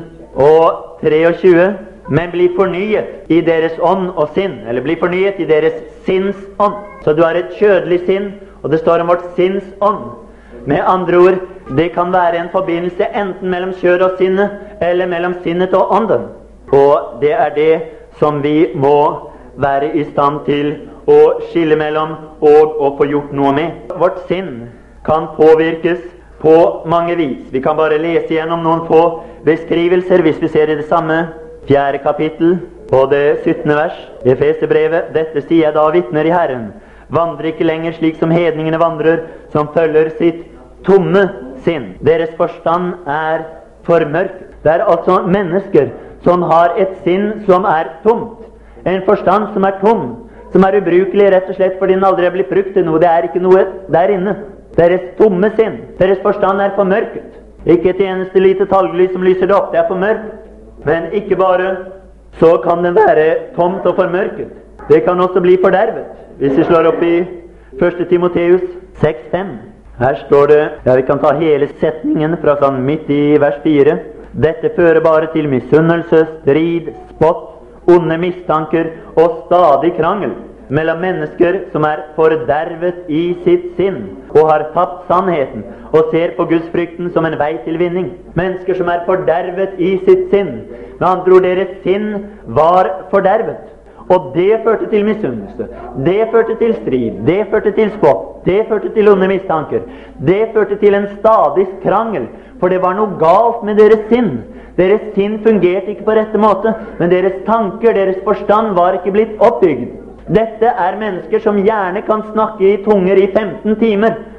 og treogtjue, men bli fornyet i deres ånd og sinn, eller bli fornyet i deres sinns ånd. Så du har et kjødelig sinn, og det står om vårt sinns ånd. Med andre ord, det kan være en forbindelse enten mellom kjød og sinne, eller mellom sinnet og ånden. Og det er det som vi må være i stand til å skille mellom og å få gjort noe med. Vårt sinn kan påvirkes på mange vis. Vi kan bare lese gjennom noen få beskrivelser hvis vi ser i det samme fjerde kapittel og det syttende vers i Efesebrevet. Dette sier jeg da, vitner i Herren, vandrer ikke lenger slik som hedningene vandrer, som følger sitt tomme sinn. Deres forstand er formørket. Det er altså mennesker som har et sinn som er tomt, en forstand som er tom, som er ubrukelig rett og slett fordi den aldri er blitt brukt til noe. Det er ikke noe der inne. Deres tomme sinn, deres forstand er formørket. Ikke et eneste lite talglys som lyser det opp, det er formørket. Men ikke bare så kan den være tomt og formørket. Det kan også bli fordervet. Hvis vi slår opp i første Timoteus seks fem. Her står det, ja vi kan ta hele setningen fra sånn midt i vers fire. Dette fører bare til misunnelse, strid, spott, onde mistanker og stadig krangel mellom mennesker som er fordervet i sitt sinn og har tapt sannheten og ser på Guds frykten som en vei til vinning. Mennesker som er fordervet i sitt sinn. Med andre ord, deres sinn var fordervet. Og det førte til misunnelse. Det førte til strid. Det førte til spott. Det førte til onde mistanker. Det førte til en stadig krangel. For det var noe galt med deres sinn. Deres sinn fungerte ikke på rette måte, men deres tanker, deres forstand var ikke blitt oppbygd. Dette er mennesker som gjerne kan snakke i tunger i femten timer,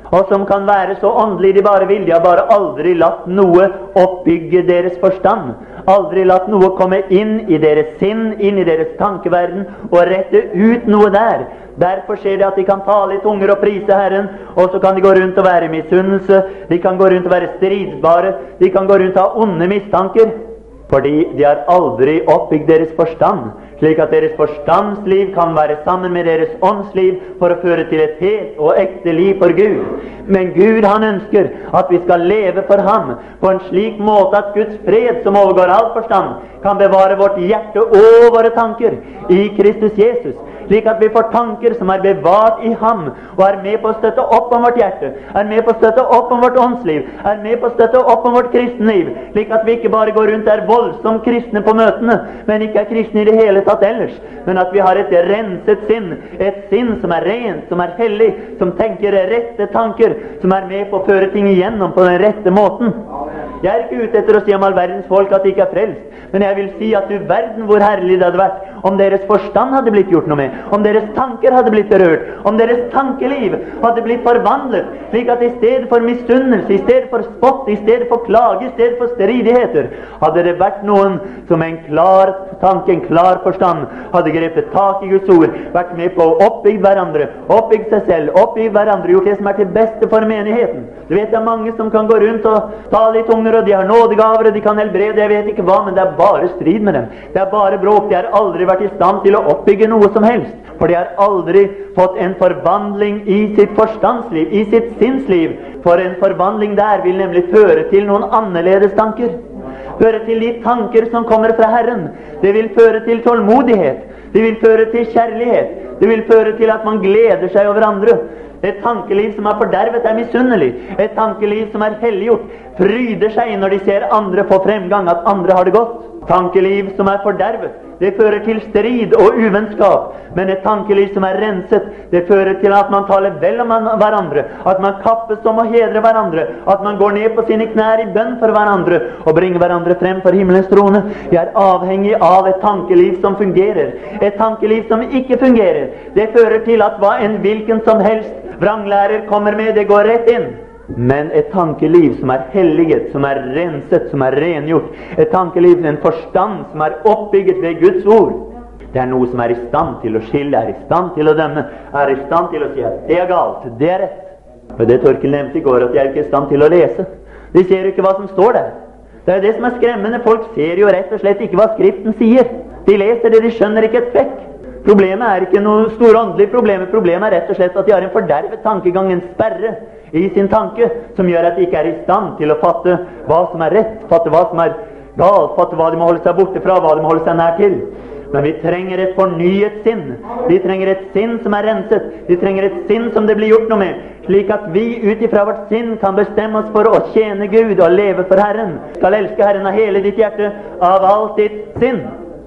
og som kan være så åndelig de bare vil. De har bare aldri latt noe oppbygge deres forstand. Aldri latt noe komme inn i deres sinn, inn i deres tankeverden, og rette ut noe der. Derfor skjer det at de kan tale i tunger og prise Herren, og så kan de gå rundt og være misunnelse, de kan gå rundt og være stridsbare, de kan gå rundt og ha onde mistanker, fordi de har aldri oppbygd deres forstand, slik at deres forstandsliv kan være sammen med deres åndsliv for å føre til et helt og ekte liv for Gud. Men Gud, han ønsker at vi skal leve for ham på en slik måte at Guds fred, som overgår all forstand, kan bevare vårt hjerte og våre tanker i Kristus Jesus, slik at vi får tanker som er bevart i ham, og er med på å støtte opp om vårt hjerte, er med på å støtte opp om vårt åndsliv, er med på å støtte opp om vårt kristenliv, slik at vi ikke bare går rundt der voldsomt kristne på møtene, men ikke er kristne i det hele tatt ellers, men at vi har et renset sinn, et sinn som er rent, som er hellig, som tenker rette tanker, som er med på å føre ting igjennom på den rette måten. Jeg er ikke ute etter å si om all verdens folk at de ikke er frelst, men jeg vil si at du verden hvor herlig det hadde vært om deres forstand hadde blitt gjort noe med, om deres tanker hadde blitt berørt, om deres tankeliv hadde blitt forvandlet, slik at i stedet for misunnelse, i stedet for spott, i stedet for klage, i stedet for stridigheter, hadde det vært noen som en klar tanke, en klar forstand, hadde grepet tak i Guds ord, vært med på å oppbygge hverandre, oppbygge seg selv, oppbygge hverandre, gjort det som er til beste for menigheten. Du vet, det er mange som kan gå rundt og tale i tunger, og de har nådegaver, og de kan helbrede, jeg vet ikke hva, men det er bare strid med dem. Det er bare bråk. De har aldri vært i stand til å oppbygge noe som helst, for de har aldri fått en forvandling i sitt forstandsliv, i sitt sinnsliv. For en forvandling der vil nemlig føre til noen annerledes tanker. Føre til de tanker som kommer fra Herren. Det vil føre til tålmodighet. Det vil føre til kjærlighet. Det vil føre til at man gleder seg over andre. Et tankeliv som er fordervet, er misunnelig. Et tankeliv som er helliggjort, fryder seg når de ser andre få fremgang, at andre har det godt. Tankeliv som er fordervet, det fører til strid og uvennskap. Men et tankeliv som er renset, det fører til at man taler vel om hverandre, at man kappes om å hedre hverandre, at man går ned på sine knær i bønn for hverandre og bringer hverandre frem for himmelens trone. Jeg er avhengig av et tankeliv som fungerer. Et tankeliv som ikke fungerer, det fører til at hva en hvilken som helst vranglærer kommer med, det går rett inn. Men et tankeliv som er helliget, som er renset, som er rengjort, et tankeliv, en forstand som er oppbygget ved Guds ord, det er noe som er i stand til å skille, er i stand til å dømme, er i stand til å si at det er galt, det er rett. Og det Torkel nevnte i går, at jeg er ikke i stand til å lese. De ser jo ikke hva som står der. Det er det som er skremmende. Folk ser jo rett og slett ikke hva Skriften sier. De leser det, de skjønner ikke et fekk. Problemet er ikke noe store åndelige problemer. Problemet er rett og slett at de har en fordervet tankegang, en sperre i sin tanke, som gjør at de ikke er i stand til å fatte hva som er rett, fatte hva som er galt, fatte hva de må holde seg borte fra, hva de må holde seg nær til. Men vi trenger et fornyet sinn. Vi trenger et sinn som er renset. Vi trenger et sinn som det blir gjort noe med, slik at vi ut ifra vårt sinn kan bestemme oss for å tjene Gud og leve for Herren. Skal elske Herren av hele ditt hjerte, av alt ditt sinn.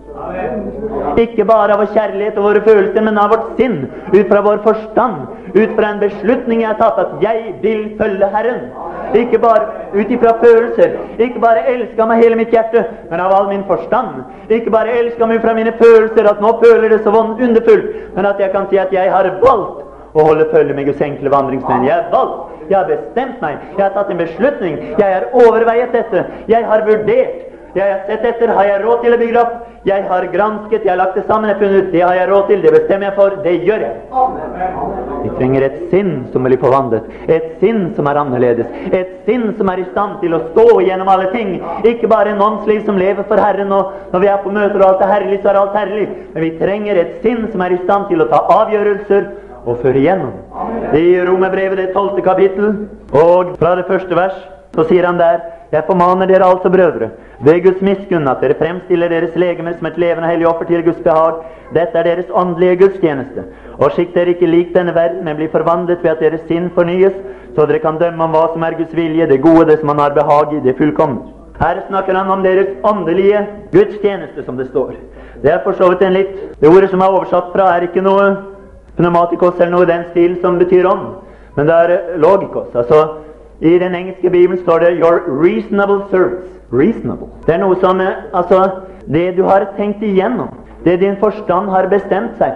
Ikke bare av vår kjærlighet og våre følelser, men av vårt sinn, ut fra vår forstand, ut fra en beslutning jeg har tatt, at jeg vil følge Herren. Ikke bare ut ifra følelser, ikke bare elske meg hele mitt hjerte, men av all min forstand. Ikke bare elske meg fra mine følelser, at nå føler det så underfullt, men at jeg kan si at jeg har valgt å holde følge med Guds enkle vandringsmenn. Jeg har valgt, jeg har bestemt meg, jeg har tatt en beslutning, jeg har overveiet dette, jeg har vurdert. Jeg har sett etter, har jeg råd til å bygge opp? Jeg har gransket, jeg har lagt det sammen, jeg har funnet ut, det har jeg råd til, det bestemmer jeg for, det gjør jeg. Vi trenger et sinn som blir forvandlet, et sinn som er annerledes, et sinn som er i stand til å stå gjennom alle ting, ikke bare en åndsliv som lever for Herren, og når vi er på møter og alt er herlig, så er alt herlig, men vi trenger et sinn som er i stand til å ta avgjørelser og føre igjennom. I Romerbrevet, det tolvte kapittel, og fra det første vers, så sier han der: jeg formaner dere altså, brødre, ved Guds miskunn, at dere fremstiller deres legemer som et levende hellig offer til Guds behag. Dette er deres åndelige gudstjeneste. Og skikk dere ikke lik denne verden, men blir forvandlet ved at deres sinn fornyes, så dere kan dømme om hva som er Guds vilje, det gode, det som han har behag i, det fullkomne. Her snakker han om deres åndelige gudstjeneste, som det står. Det er for så vidt en litt, det ordet som er oversatt fra, er ikke noe pneumatikos eller noe i den stil som betyr ånd, men det er logikos. Altså, i den engelske Bibelen står det your reasonable service. Reasonable. Det er noe som, altså, det du har tenkt igjennom, det din forstand har bestemt seg for,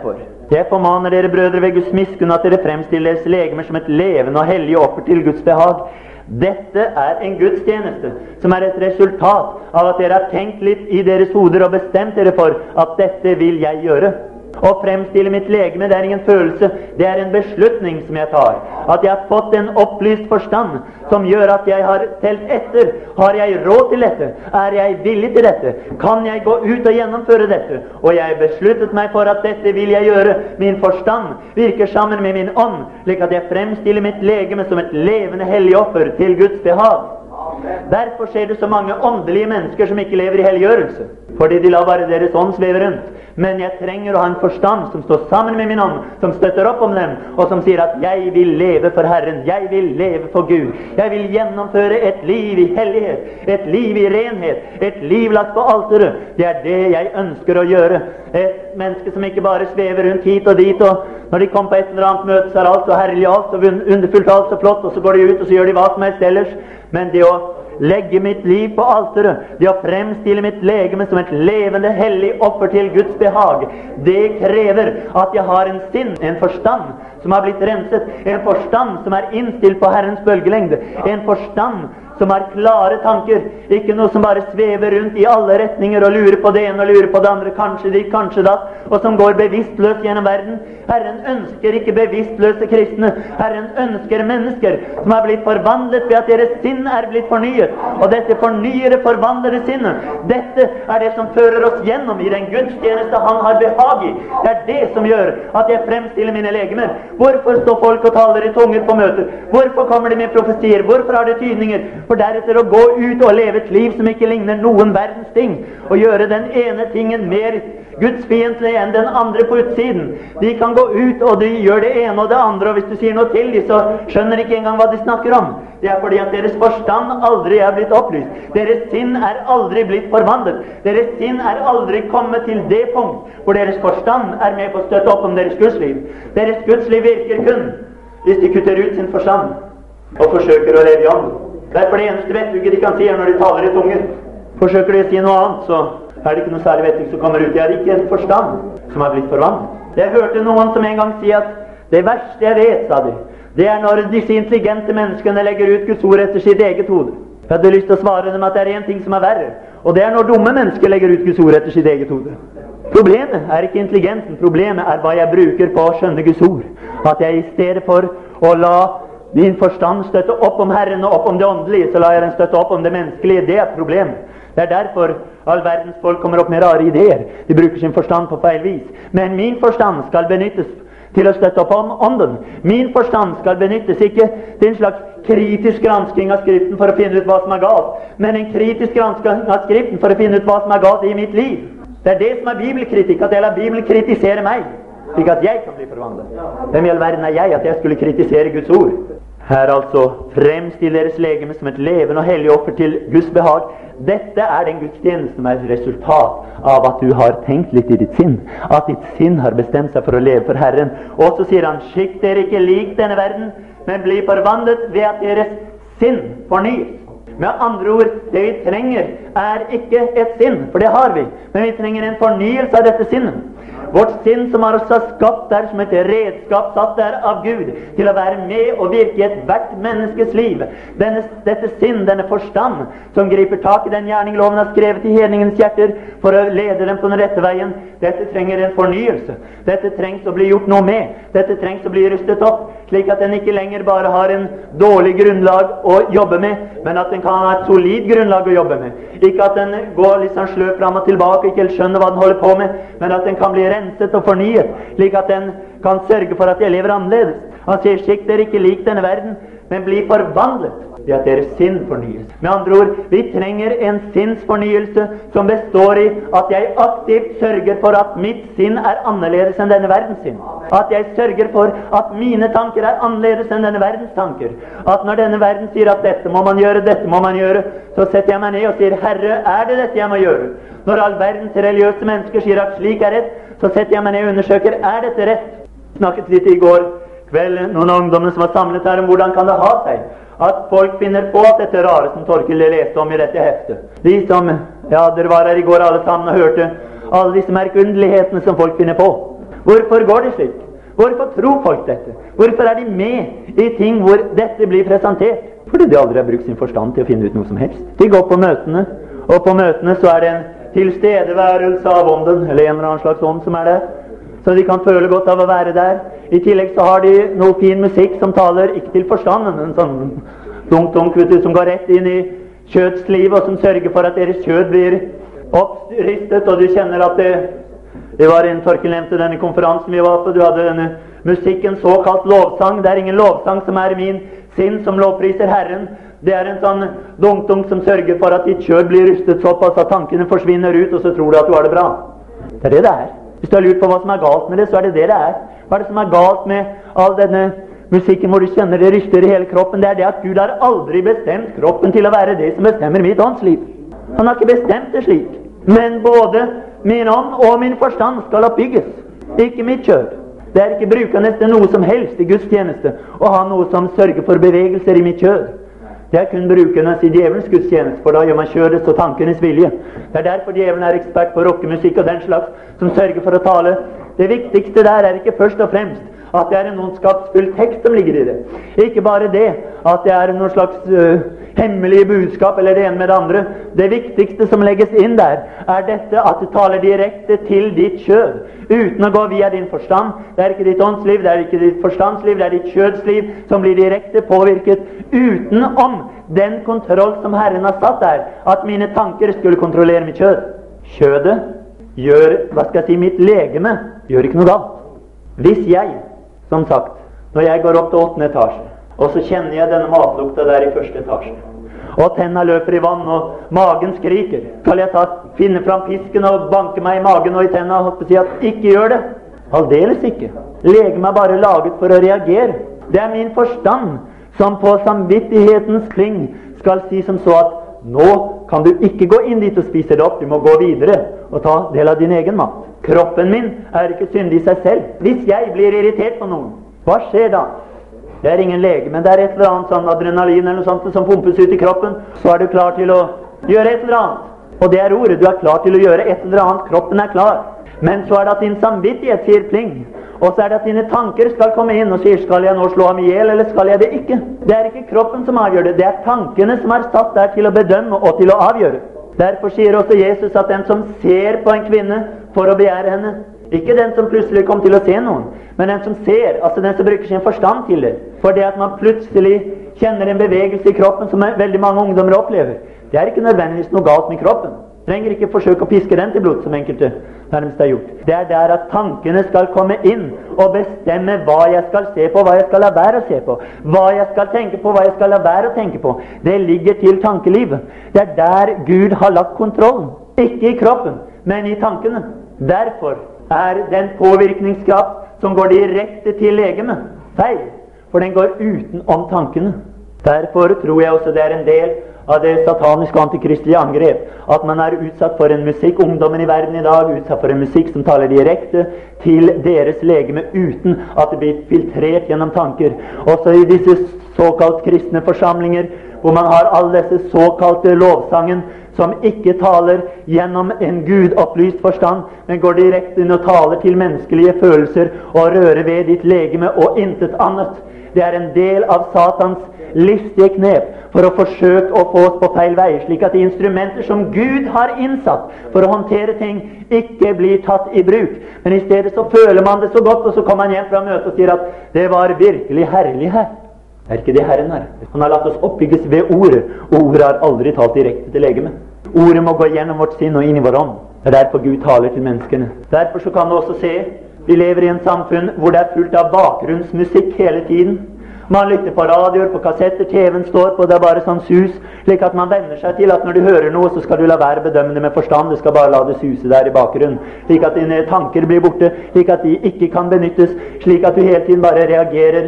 Jeg formaner dere, brødre, ved Guds miskunn, at dere fremstiller deres legemer som et levende og hellig offer til Guds behag. Dette er en gudstjeneste som er et resultat av at dere har tenkt litt i deres hoder og bestemt dere for at dette vil jeg gjøre. Å fremstille mitt legeme, det er ingen følelse, det er en beslutning som jeg tar. At jeg har fått en opplyst forstand som gjør at jeg har telt etter. Har jeg råd til dette? Er jeg villig til dette? Kan jeg gå ut og gjennomføre dette? Og jeg har besluttet meg for at dette vil jeg gjøre. Min forstand virker sammen med min ånd, slik at jeg fremstiller mitt legeme som et levende hellig offer til Guds behag. Derfor ser du så mange åndelige mennesker som ikke lever i helliggjørelse, fordi de lar bare deres ånd sveve rundt. Men jeg trenger å ha en forstand som står sammen med min ånd, som støtter opp om dem, og som sier at jeg vil leve for Herren, jeg vil leve for Gud. Jeg vil gjennomføre et liv i hellighet, et liv i renhet, et liv lagt på alteret. Det er det jeg ønsker å gjøre. Et menneske som ikke bare svever rundt hit og dit, og når de kommer på et eller annet møte, så er alt så herlig, alt så underfullt, alt så flott, og så går de ut og så gjør de hva som helst ellers. Men det å legge mitt liv på alteret, det å fremstille mitt legeme som et levende, hellig offer til Guds behag, det krever at jeg har en sinn, en forstand som har blitt renset, en forstand som er innstilt på Herrens bølgelengde, en forstand som har klare tanker, ikke noe som bare svever rundt i alle retninger og lurer på det ene og lurer på det andre, kanskje dit, kanskje datt, og som går bevisstløs gjennom verden. Herren ønsker ikke bevisstløse kristne. Herren ønsker mennesker som er blitt forvandlet ved at deres sinn er blitt fornyet, og dette fornyede, forvandlede sinnet, dette er det som fører oss gjennom i den gudstjeneste han har behag i. Det er det som gjør at jeg fremstiller mine legemer. Hvorfor står folk og taler i tunger på møter? Hvorfor kommer de med profetier? Hvorfor har de tydninger? For deretter å gå ut og leve et liv som ikke ligner noen verdens ting, og gjøre den ene tingen mer gudsfiendtlig enn den andre på utsiden. De kan gå ut og de gjør det ene og det andre, og hvis du sier noe til dem, så skjønner de ikke engang hva de snakker om. Det er fordi at deres forstand aldri er blitt opplyst. Deres sinn er aldri blitt forvandlet. Deres sinn er aldri kommet til det punkt hvor deres forstand er med på å støtte opp om deres gudsliv. Deres gudsliv virker kun hvis de kutter ut sin forstand og forsøker å leve i ånden. Derfor det eneste vettuget de kan si er når de taler i tunger. Forsøker de å si noe annet, så er det ikke noe særlig vettug som kommer ut. Det er ikke en forstand som er blitt forvandlet. Jeg hørte noen som en gang si at det verste jeg vet, sa de, det er når disse intelligente menneskene legger ut Guds ord etter sitt eget hode. Jeg hadde lyst til å svare dem at det er en ting som er verre, og det er når dumme mennesker legger ut Guds ord etter sitt eget hode. Problemet er ikke intelligensen, problemet er hva jeg bruker på å skjønne Guds ord. At jeg i stedet for å la min forstand støtte opp om Herren og opp om det åndelige, så lar jeg den støtte opp om det menneskelige. Det er et problem. Det er derfor all verdens folk kommer opp med rare ideer. De bruker sin forstand på feil vis. Men min forstand skal benyttes til å støtte opp om ånden. Min forstand skal benyttes ikke til en slags kritisk gransking av Skriften for å finne ut hva som er galt, men en kritisk gransking av Skriften for å finne ut hva som er galt i mitt liv. Det er det som er bibelkritikk, at jeg lar Bibelen kritisere meg, slik at jeg kan bli forvandlet. Hvem i all verden er jeg at jeg skulle kritisere Guds ord? Her altså, fremstill deres legeme som et levende og hellig offer til Guds behag. Dette er den gudstjeneste som er et resultat av at du har tenkt litt i ditt sinn, at ditt sinn har bestemt seg for å leve for Herren. Og så sier han, skikk dere ikke lik denne verden, men bli forvandlet ved at deres sinn fornyes. Med andre ord, det vi trenger er ikke et sinn, for det har vi, men vi trenger en fornyelse av dette sinnet. Vårt sinn som har også skapt der som et redskap satt der av Gud til å være med og virke i et hvert menneskes liv. Denne, dette sinn, denne forstand som griper tak i den gjerning loven har skrevet i hedningens hjerter for å lede dem på den rette veien, dette trenger en fornyelse. Dette trengs å bli gjort noe med. Dette trengs å bli rustet opp, slik at den ikke lenger bare har en dårlig grunnlag å jobbe med, men at den kan ha et solid grunnlag å jobbe med. Ikke at den går litt sånn sløv fram og tilbake, ikke helt skjønner hva den holder på med, men at den kan bli renset og fornyet, slik at den kan sørge for at jeg lever annerledes. Han sier, skikk dere ikke lik denne verden, men bli forvandlet ved at deres sinn fornyes. Med andre ord, vi trenger en sinnsfornyelse som består i at jeg aktivt sørger for at mitt sinn er annerledes enn denne verdens sinn. At jeg sørger for at mine tanker er annerledes enn denne verdens tanker. At når denne verden sier at dette må man gjøre, dette må man gjøre, så setter jeg meg ned og sier, Herre, er det dette jeg må gjøre? Når all verdens religiøse mennesker sier at slik er rett, så setter jeg meg ned og undersøker, er dette rett? Snakket litt i går kveld, noen ungdommer som var samlet her, om hvordan kan det ha seg at folk finner på at dette rare som Torkel leste om i dette heftet. De som, ja, dere var her i går alle sammen og hørte alle disse merkeunderlighetene som folk finner på. Hvorfor går det slik? Hvorfor tror folk dette? Hvorfor er de med i ting hvor dette blir presentert? Fordi de aldri har brukt sin forstand til å finne ut noe som helst. De går på møtene, og på møtene så er det en tilstedeværelse av ånden, eller en eller annen slags ånd som er der, så de kan føle godt av å være der. I tillegg så har de noe fin musikk som taler ikke til forstanden, en sånn dunk-dunk som går rett inn i kjødsliv, og som sørger for at deres kjød blir oppristet, og du kjenner at det, det var en Torkel nevnte denne konferansen vi var på, du hadde denne musikken, såkalt lovsang. Det er ingen lovsang som er min sinn som lovpriser Herren. Det er en sånn dunk-dunk som sørger for at ditt kjød blir rystet såpass at tankene forsvinner ut, og så tror du at du har det bra. Det er det det er. Hvis du har lurt på hva som er galt med det, så er det det det er. Hva er det som er galt med all denne musikken hvor du kjenner det ryster i hele kroppen? Det er det at Gud har aldri bestemt kroppen til å være det som bestemmer mitt åndsliv. Han har ikke bestemt det slik. Men både min ånd og min forstand skal oppbygges, ikke mitt kjød. Det er ikke brukende til noe som helst i Guds tjeneste å ha noe som sørger for bevegelser i mitt kjød. Det er kun brukende i djevelens gudstjeneste, for da gjør man kjødets og tankenes vilje. Det er derfor djevelen er ekspert på rockemusikk og den slags, som sørger for å tale. Det viktigste der er ikke først og fremst at det er en ondskapsfull tekst som ligger i det. Ikke bare det at det er noen slags uh, hemmelige budskap eller det ene med det andre. Det viktigste som legges inn der er dette at det taler direkte til ditt kjød, uten å gå via din forstand. Det er ikke ditt åndsliv, det er ikke ditt forstandsliv, det er ditt kjødsliv som blir direkte påvirket utenom den kontroll som Herren har satt der, at mine tanker skulle kontrollere mitt kjød. Kjødet gjør, hva skal jeg si, mitt legeme gjør ikke noe galt. Hvis jeg, som sagt, når jeg går opp til åttende etasje, og så kjenner jeg denne matlukta der i første etasje, og tenna løper i vann, og magen skriker, skal jeg ta, finne fram pisken og banke meg i magen og i tenna og si at ikke gjør det? Aldeles ikke. Legeme er bare laget for å reagere. Det er min forstand som på samvittighetens kling skal si som så at nå kan du ikke gå inn dit og spise det opp, du må gå videre og ta del av din egen mat. Kroppen min er ikke syndig i seg selv. Hvis jeg blir irritert på noen, hva skjer da? Det er ingen lege, men det er et eller annet sånn adrenalin eller noe sånt som pumpes ut i kroppen, så er du klar til å gjøre et eller annet. Og det er ordet, du er klar til å gjøre et eller annet, kroppen er klar. Men så er det at din samvittighet sier pling, og så er det at dine tanker skal komme inn og sier, skal jeg nå slå ham ihjel, eller skal jeg det ikke? Det er ikke kroppen som avgjør det, det er tankene som er satt der til å bedømme og til å avgjøre. Derfor sier også Jesus at den som ser på en kvinne for å begjære henne, ikke den som plutselig kom til å se noen, men den som ser, altså den som bruker sin forstand til det. For det at man plutselig kjenner en bevegelse i kroppen som veldig mange ungdommer opplever, det er ikke nødvendigvis noe galt med kroppen. Trenger ikke forsøke å piske den til blod, som enkelte nærmest har gjort. Det er der at tankene skal komme inn og bestemme hva jeg skal se på, hva jeg skal la være å se på, hva jeg skal tenke på, hva jeg skal la være å tenke på. Det ligger til tankelivet. Det er der Gud har lagt kontrollen. Ikke i kroppen, men i tankene. Derfor er den påvirkningskraft som går direkte til legeme feil, for den går utenom tankene. Derfor tror jeg også det er en del av det sataniske og antikristelige angrep, at man er utsatt for en musikk, ungdommen i verden i dag utsatt for en musikk som taler direkte til deres legeme uten at det blir filtrert gjennom tanker. Også i disse såkalt kristne forsamlinger, hvor man har alle disse såkalte lovsangen, som ikke taler gjennom en Gud-opplyst forstand, men går direkte inn og taler til menneskelige følelser og rører ved ditt legeme og intet annet. Det er en del av Satans listige knep for å forsøke å få oss på feil vei, slik at de instrumenter som Gud har innsatt for å håndtere ting, ikke blir tatt i bruk. Men i stedet så føler man det så godt, og så kommer man hjem fra møtet og sier at det var virkelig herlig her. Er ikke det Herren her? Han har latt oss oppbygges ved ordet, og ordet har aldri talt direkte til legeme. Ordet må gå gjennom vårt sinn og inn i vår ånd. Det er derfor Gud taler til menneskene. Derfor så kan du også se, vi lever i en samfunn hvor det er fullt av bakgrunnsmusikk hele tiden. Man lytter på radioer, på kassetter, T V-en står på, det er bare sånn sus, slik at man venner seg til at når du hører noe, så skal du la være å bedømme det med forstand, du skal bare la det suse der i bakgrunnen, slik at dine tanker blir borte, slik at de ikke kan benyttes, slik at du hele tiden bare reagerer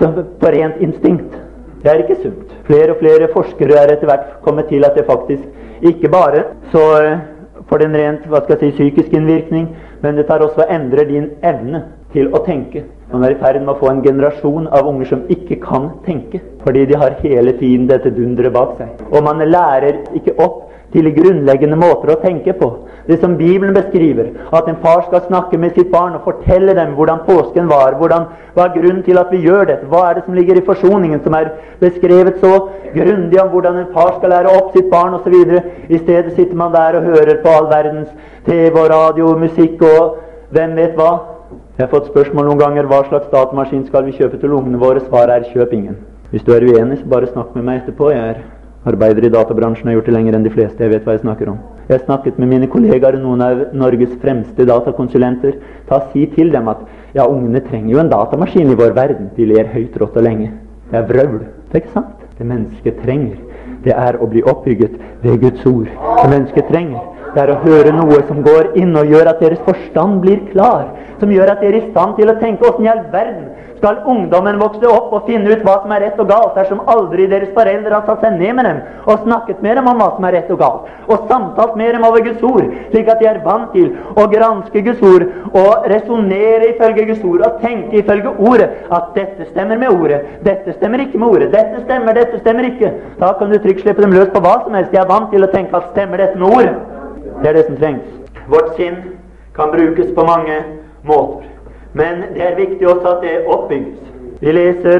på rent instinkt. Det er ikke sunt. Flere og flere forskere er etter hvert kommet til at det faktisk ikke bare så for den rent, hva skal jeg si, psykisk innvirkning, men det tar også å endre din evne til å tenke. Man er i ferd med å få en generasjon av unger som ikke kan tenke, fordi de har hele tiden dette dunderet bak seg. Og man lærer ikke opp til grunnleggende måter å tenke på. Det som Bibelen beskriver, at en far skal snakke med sitt barn og fortelle dem hvordan påsken var, hvordan, hva er grunnen til at vi gjør dette, hva er det som ligger i forsoningen, som er beskrevet så grundig om hvordan en far skal lære opp sitt barn og så videre. I stedet sitter man der og hører på all verdens T V og radio, musikk og hvem vet hva. Jeg har fått spørsmål noen ganger, hva slags datamaskin skal vi kjøpe til ungene våre? Svaret er, kjøp ingen. Hvis du er uenig, så bare snakk med meg etterpå. Jeg er arbeider i databransjen, har gjort det lenger enn de fleste, jeg vet hva jeg snakker om. Jeg har snakket med mine kollegaer, noen av Norges fremste datakonsulenter. Ta si til dem at, ja, ungene trenger jo en datamaskin i vår verden. De ler høyt, rått og lenge. Det er vrøvl. Det er ikke sant? Det mennesket trenger, det er å bli oppbygget ved Guds ord. Det mennesket trenger, det er å høre noe som går inn og gjør at deres forstand blir klar, som gjør at dere er i stand til å tenke, hvordan i all verden skal ungdommen vokse opp og finne ut hva som er rett og galt, dersom aldri deres foreldre har satt seg ned med dem og snakket med dem om hva som er rett og galt, og samtalt med dem over Guds ord, slik at de er vant til å granske Guds ord og resonere ifølge Guds ord og tenke ifølge ordet, at dette stemmer med ordet, dette stemmer ikke med ordet, dette stemmer, dette stemmer ikke. Da kan du trygt slippe dem løs på hva som helst. De er vant til å tenke at stemmer dette med ordet. Det er det som trengs. Vårt sinn kan brukes på mange måter, men det er viktig også at det oppbygges. Vi leser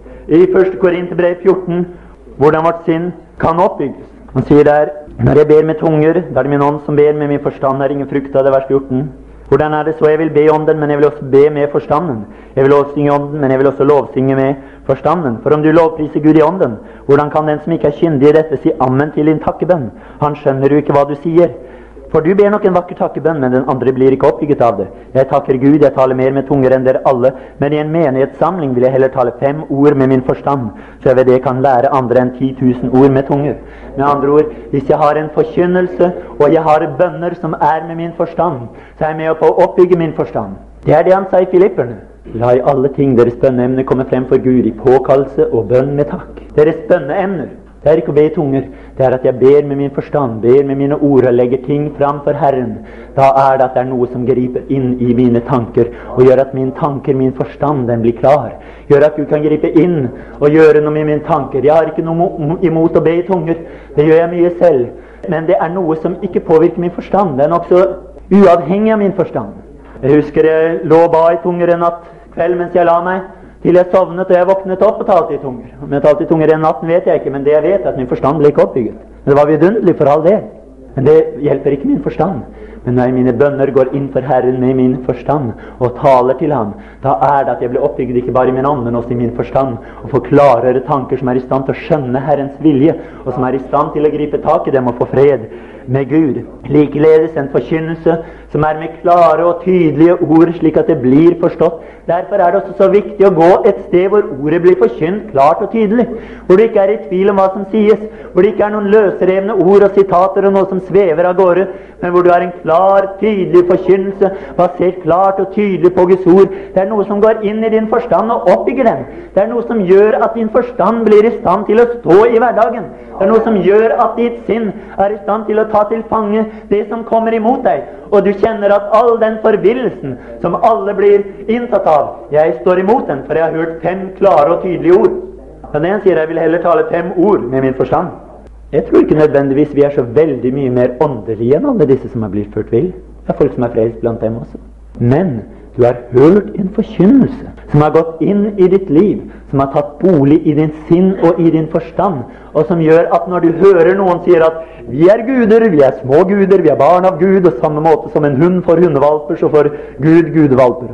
i første Korinterbrev fjorten hvordan vårt sinn kan oppbygges. Han sier der, når jeg ber med tunger, da er det min ånd som ber, med min forstand er ingen frukt av det, vers fjorten. Hvordan er det så? Jeg vil be ånden, men jeg vil også be med forstanden. Jeg vil lovsynge ånden, men jeg vil også lovsynge med forstanden. For om du lovpriser Gud i ånden, hvordan kan den som ikke er kyndig i dette si amen til din takkebønn? Han skjønner jo ikke hva du sier. For du ber nok en vakker takkebønn, men den andre blir ikke oppbygget av det. Jeg takker Gud, jeg taler mer med tunger enn dere alle, men i en menighetssamling vil jeg heller tale fem ord med min forstand, så jeg ved det kan lære andre enn ti tusen ord med tunger. Med andre ord, hvis jeg har en forkynnelse, og jeg har bønner som er med min forstand, så er jeg med på å oppbygge min forstand. Det er det han sa i Filipperne. La i alle ting deres bønneemner komme frem for Gud i påkallelse og bønn med takk. Deres bønneemner, det er ikke å be i tunger, det er at jeg ber med min forstand, ber med mine ord og legger ting fram for Herren. Da er det at det er noe som griper inn i mine tanker, og gjør at min tanker, min forstand, den blir klar. Gjør at Gud kan gripe inn og gjøre noe med mine tanker. Jeg har ikke noe imot å be i tunger, det gjør jeg mye selv. Men det er noe som ikke påvirker min forstand, det er nok så uavhengig av min forstand. Jeg husker jeg lå og ba i tunger en natt kveld mens jeg la meg, til jeg sovnet og jeg våknet opp og talte i tunger. Om jeg talte i tunger en natten vet jeg ikke, men det jeg vet er at min forstand ble ikke oppbygget. Men det var vidunderlig for all del. Men det hjelper ikke min forstand. Men når mine bønner går inn for Herren med min forstand og taler til ham, da er det at jeg blir oppbygget ikke bare i min ånd, men også i min forstand, og får klarere tanker som er i stand til å skjønne Herrens vilje, og som er i stand til å gripe tak i dem og få fred med Gud. Likeledes en forkynnelse som er med klare og tydelige ord, slik at det blir forstått. Derfor er det også så viktig å gå et sted hvor ordet blir forkynt klart og tydelig, hvor du ikke er i tvil om hva som sies, hvor det ikke er noen løsrevne ord og sitater og noe som svever av gårde, men hvor du har en klar, tydelig forkynnelse, basert klart og tydelig på Guds ord. Det er noe som går inn i din forstand og oppbygger den. Det er noe som gjør at din forstand blir i stand til å stå i hverdagen. Det er noe som gjør at ditt sinn er i stand til å ta til fange det som kommer imot deg, og du kjenner at all den forvillelsen som alle blir inntatt av, jeg står imot den, for jeg har hørt fem klare og tydelige ord. Den ene sier jeg vil heller tale fem ord med min forstand. Jeg tror ikke nødvendigvis vi er så veldig mye mer åndelige enn alle disse som har blitt ført vill. Det er folk som er frelst blant dem også. Men du har hørt en forkynnelse som har gått inn i ditt liv, som har tatt bolig i din sinn og i din forstand, og som gjør at når du hører noen sier at vi er guder, vi er små guder, vi er barn av Gud, og samme måte som en hund for hundevalper, så får Gud gudevalper.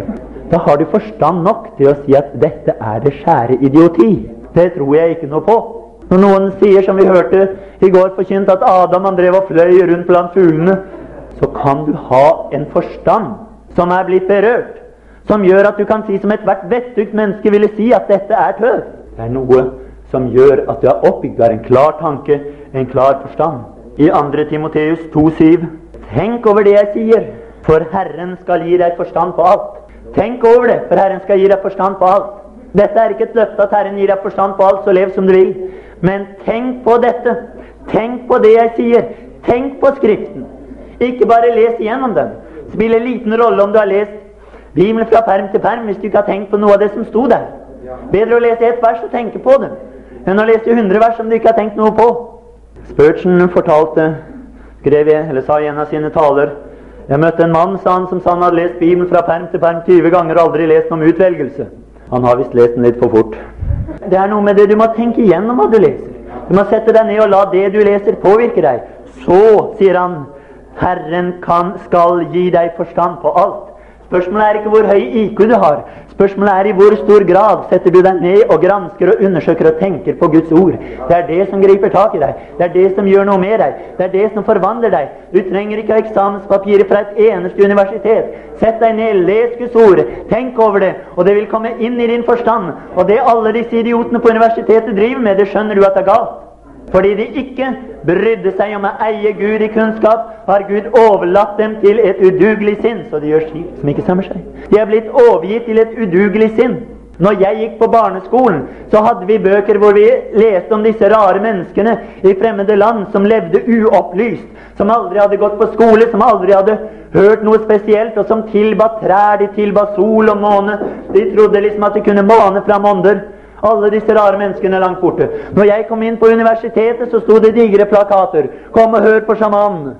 Da har du forstand nok til å si at dette er det skjære idioti. Det tror jeg ikke noe på. Når noen sier, som vi hørte i går forkynt, at Adam han drev og fløy rundt blant fuglene, så kan du ha en forstand som er blitt berørt, som gjør at du kan si som et hvert vettugt menneske ville si at dette er tøv. Det er noe som gjør at du er oppbygd av en klar tanke, en klar forstand. I andre Timoteus to syv, tenk over det jeg sier, for Herren skal gi deg forstand på alt. Tenk over det, for Herren skal gi deg forstand på alt. Dette er ikke et løfte at Herren gir deg forstand på alt, så lev som du vil. Men tenk på dette. Tenk på det jeg sier. Tenk på Skriften. Ikke bare les igjennom den. Det spiller liten rolle om du har lest Bibelen fra perm til perm hvis du ikke har tenkt på noe av det som sto der. Bedre å lese et vers og tenke på det, enn å lese hundre vers som du ikke har tenkt noe på. Spurgeon fortalte, skrev jeg, eller sa i en av sine taler, jeg møtte en mann, sa han, som sa han hadde lest Bibelen fra perm til perm tyve ganger og aldri lest om utvelgelse. Han har visst lest den litt for fort. Det er noe med det du må tenke igjennom hva du leser. Du må sette deg ned og la det du leser påvirke deg. Så, sier han, Herren kan, skal gi deg forstand på alt. Spørsmålet er ikke hvor høy I Q du har. Spørsmålet er i hvor stor grad setter du deg ned og gransker og undersøker og tenker på Guds ord. Det er det som griper tak i deg. Det er det som gjør noe med deg. Det er det som forvandler deg. Du trenger ikke ha eksamenspapirer fra et eneste universitet. Sett deg ned, les Guds ord, tenk over det, og det vil komme inn i din forstand. Og det alle disse idiotene på universitetet driver med, det skjønner du at det er galt. Fordi de ikke brydde seg om å eie Gud i kunnskap, har Gud overlatt dem til et udugelig sinn, så de gjør slik som ikke sammer seg. De er blitt overgitt til et udugelig sinn. Når jeg gikk på barneskolen, så hadde vi bøker hvor vi leste om disse rare menneskene i fremmede land som levde uopplyst, som aldri hadde gått på skole, som aldri hadde hørt noe spesielt, og som tilba trær, de tilba sol og måne. De trodde liksom at de kunne måne fram ånder. Alle disse rare menneskene langt borte. Når jeg kom inn på universitetet, så stod det digre plakater. Kom og hør på sjamanen.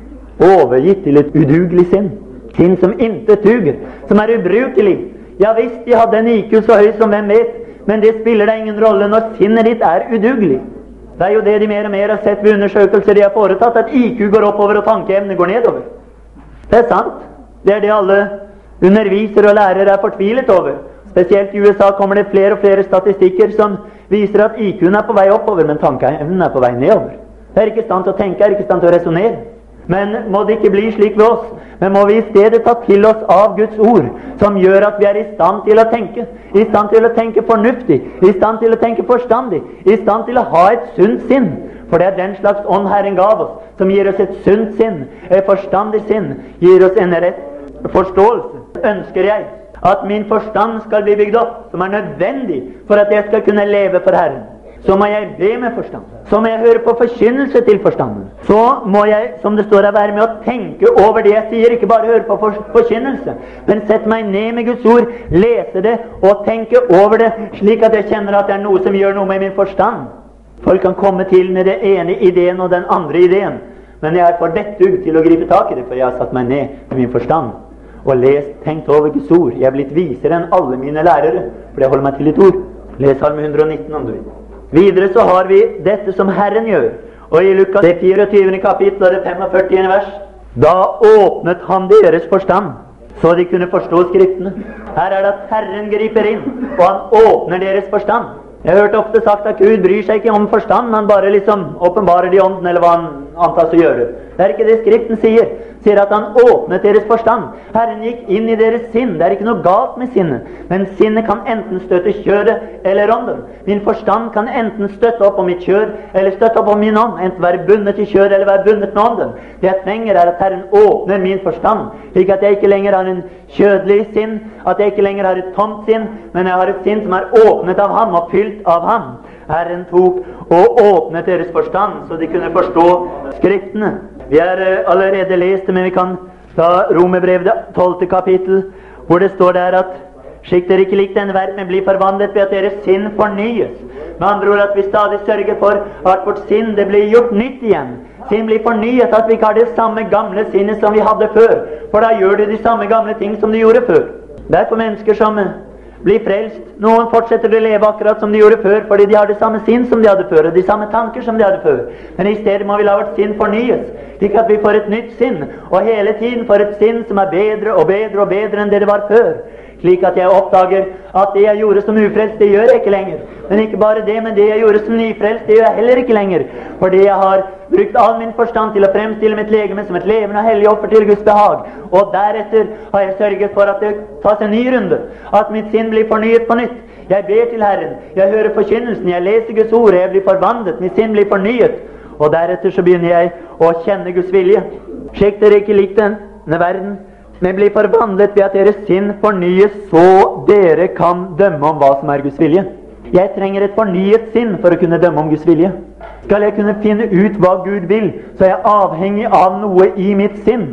Overgitt til et udugelig sinn. Sinn som intet duger. Som er ubrukelig. Ja visst, de hadde en I Q så høy som hvem vet, men det spiller deg ingen rolle når sinnet ditt er udugelig. Det er jo det de mer og mer har sett ved undersøkelser de har foretatt, at I Q går oppover og tankeevne går nedover. Det er sant. Det er det alle undervisere og lærere er fortvilet over. Spesielt i U S A kommer det flere og flere statistikker som viser at I Q-en er på vei oppover, men tankeevnen er på vei nedover. Det er ikke i stand til å tenke, er ikke i stand til å resonere. Men må det ikke bli slik ved oss, men må vi i stedet ta til oss av Guds ord, som gjør at vi er i stand til å tenke, i stand til å tenke fornuftig, i stand til å tenke forstandig, i stand til å ha et sunt sinn. For det er den slags ånd Herren gav oss, som gir oss et sunt sinn, et forstandig sinn, gir oss en rett forståelse. Ønsker jeg at min forstand skal bli bygd opp, som er nødvendig for at jeg skal kunne leve for Herren, så må jeg be med forstand. Så må jeg høre på forkynnelse til forstanden. Så må jeg, som det står her, være med å tenke over det jeg sier, ikke bare høre på forkynnelse, men sette meg ned med Guds ord, lese det og tenke over det, slik at jeg kjenner at det er noe som gjør noe med min forstand. Folk kan komme til med det ene ideen og den andre ideen, men jeg er for vettug til å gripe tak i det, for jeg har satt meg ned med min forstand og lest, tenkt over Guds ord. Jeg er blitt visere enn alle mine lærere, for jeg holder meg til et ord. Les Salme hundre og nitten om du vil. Videre så har vi dette som Herren gjør. Og i Lukas det fireogtyvende kapittel og det femogførtiende vers, da åpnet han deres forstand, så de kunne forstå skriftene. Her er det at Herren griper inn, og han åpner deres forstand. Jeg har hørt ofte sagt at Gud bryr seg ikke om forstand, han bare liksom åpenbarer de ånden, eller hva han antas å gjøre. Det er ikke det Skriften sier. Sier at han åpnet deres forstand. Herren gikk inn i deres sinn. Det er ikke noe galt med sinnet, men sinnet kan enten støtte kjøret eller ånden. Min forstand kan enten støtte opp om mitt kjør eller støtte opp om min ånd, enten være bundet til kjøret eller være bundet med ånden. Det jeg trenger er at Herren åpner min forstand, slik at jeg ikke lenger har en kjødelig sinn, at jeg ikke lenger har et tomt sinn, men jeg har et sinn som er åpnet av ham og fylt av ham. Herren tok og åpnet deres forstand, så de kunne forstå Skriftene. Vi har uh, allerede lest det, men vi kan ta Romerbrevet det tolvte kapittel, hvor det står der at slik dere ikke lik denne verden, men blir forvandlet ved at deres sinn fornyes. Med andre ord at vi stadig sørger for at vårt sinn det blir gjort nytt igjen. Sinn blir fornyet, at vi ikke har det samme gamle sinnet som vi hadde før. For da gjør det de samme gamle ting som de gjorde før. Derfor mennesker som uh, blir frelst, noen fortsetter å leve akkurat som de gjorde før, fordi de har det samme sinn som de hadde før, og de samme tanker som de hadde før. Men i stedet må vi la vårt sinn fornyes, slik at vi får et nytt sinn, og hele tiden får et sinn som er bedre og bedre og bedre enn det det var før. Slik at jeg oppdager at det jeg gjorde som ufrelst, det gjør jeg ikke lenger. Men ikke bare det, men det jeg gjorde som nyfrelst, det gjør jeg heller ikke lenger. Fordi jeg har brukt all min forstand til å fremstille mitt legeme som et levende og hellig offer til Guds behag. Og deretter har jeg sørget for at det tas en ny runde, at mitt sinn blir fornyet på nytt. Jeg ber til Herren, jeg hører forkynnelsen, jeg leser Guds ord, jeg blir forvandlet, mitt sinn blir fornyet. Og deretter så begynner jeg å kjenne Guds vilje. Slik dere ikke lik denne verden, men blir forvandlet ved at deres sinn fornyes, så dere kan dømme om hva som er Guds vilje. Jeg trenger et fornyet sinn for å kunne dømme om Guds vilje. Skal jeg kunne finne ut hva Gud vil, så er jeg avhengig av noe i mitt sinn.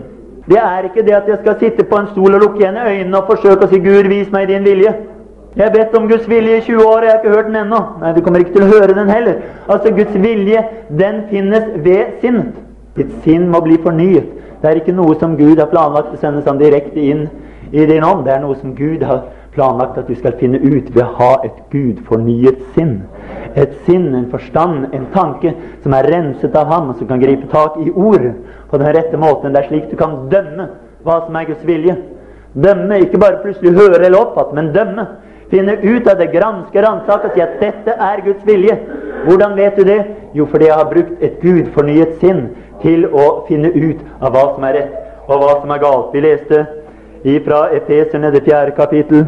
Det er ikke det at jeg skal sitte på en stol og lukke igjen øynene og forsøke å si Gud, vis meg din vilje. Jeg har bedt om Guds vilje i tjue år, og jeg har ikke hørt den ennå. Nei, du kommer ikke til å høre den heller. Altså, Guds vilje, den finnes ved sinnet. Ditt sinn må bli fornyet. Det er ikke noe som Gud har planlagt å sende sånn direkte inn i din ånd. Det er noe som Gud har planlagt at du skal finne ut ved å ha et Gud fornyet sinn. Et sinn, en forstand, en tanke som er renset av ham, og som kan gripe tak i ordet på den rette måten. Det er slik du kan dømme hva som er Guds vilje. Dømme, ikke bare plutselig høre eller oppfatte, men dømme. Finne ut av det, granske, ransake og si at dette er Guds vilje. Hvordan vet du det? Jo, fordi jeg har brukt et Gud fornyet sinn til å finne ut av hva som er rett og hva som er galt. Vi leste ifra Efeserne det fjerde kapittel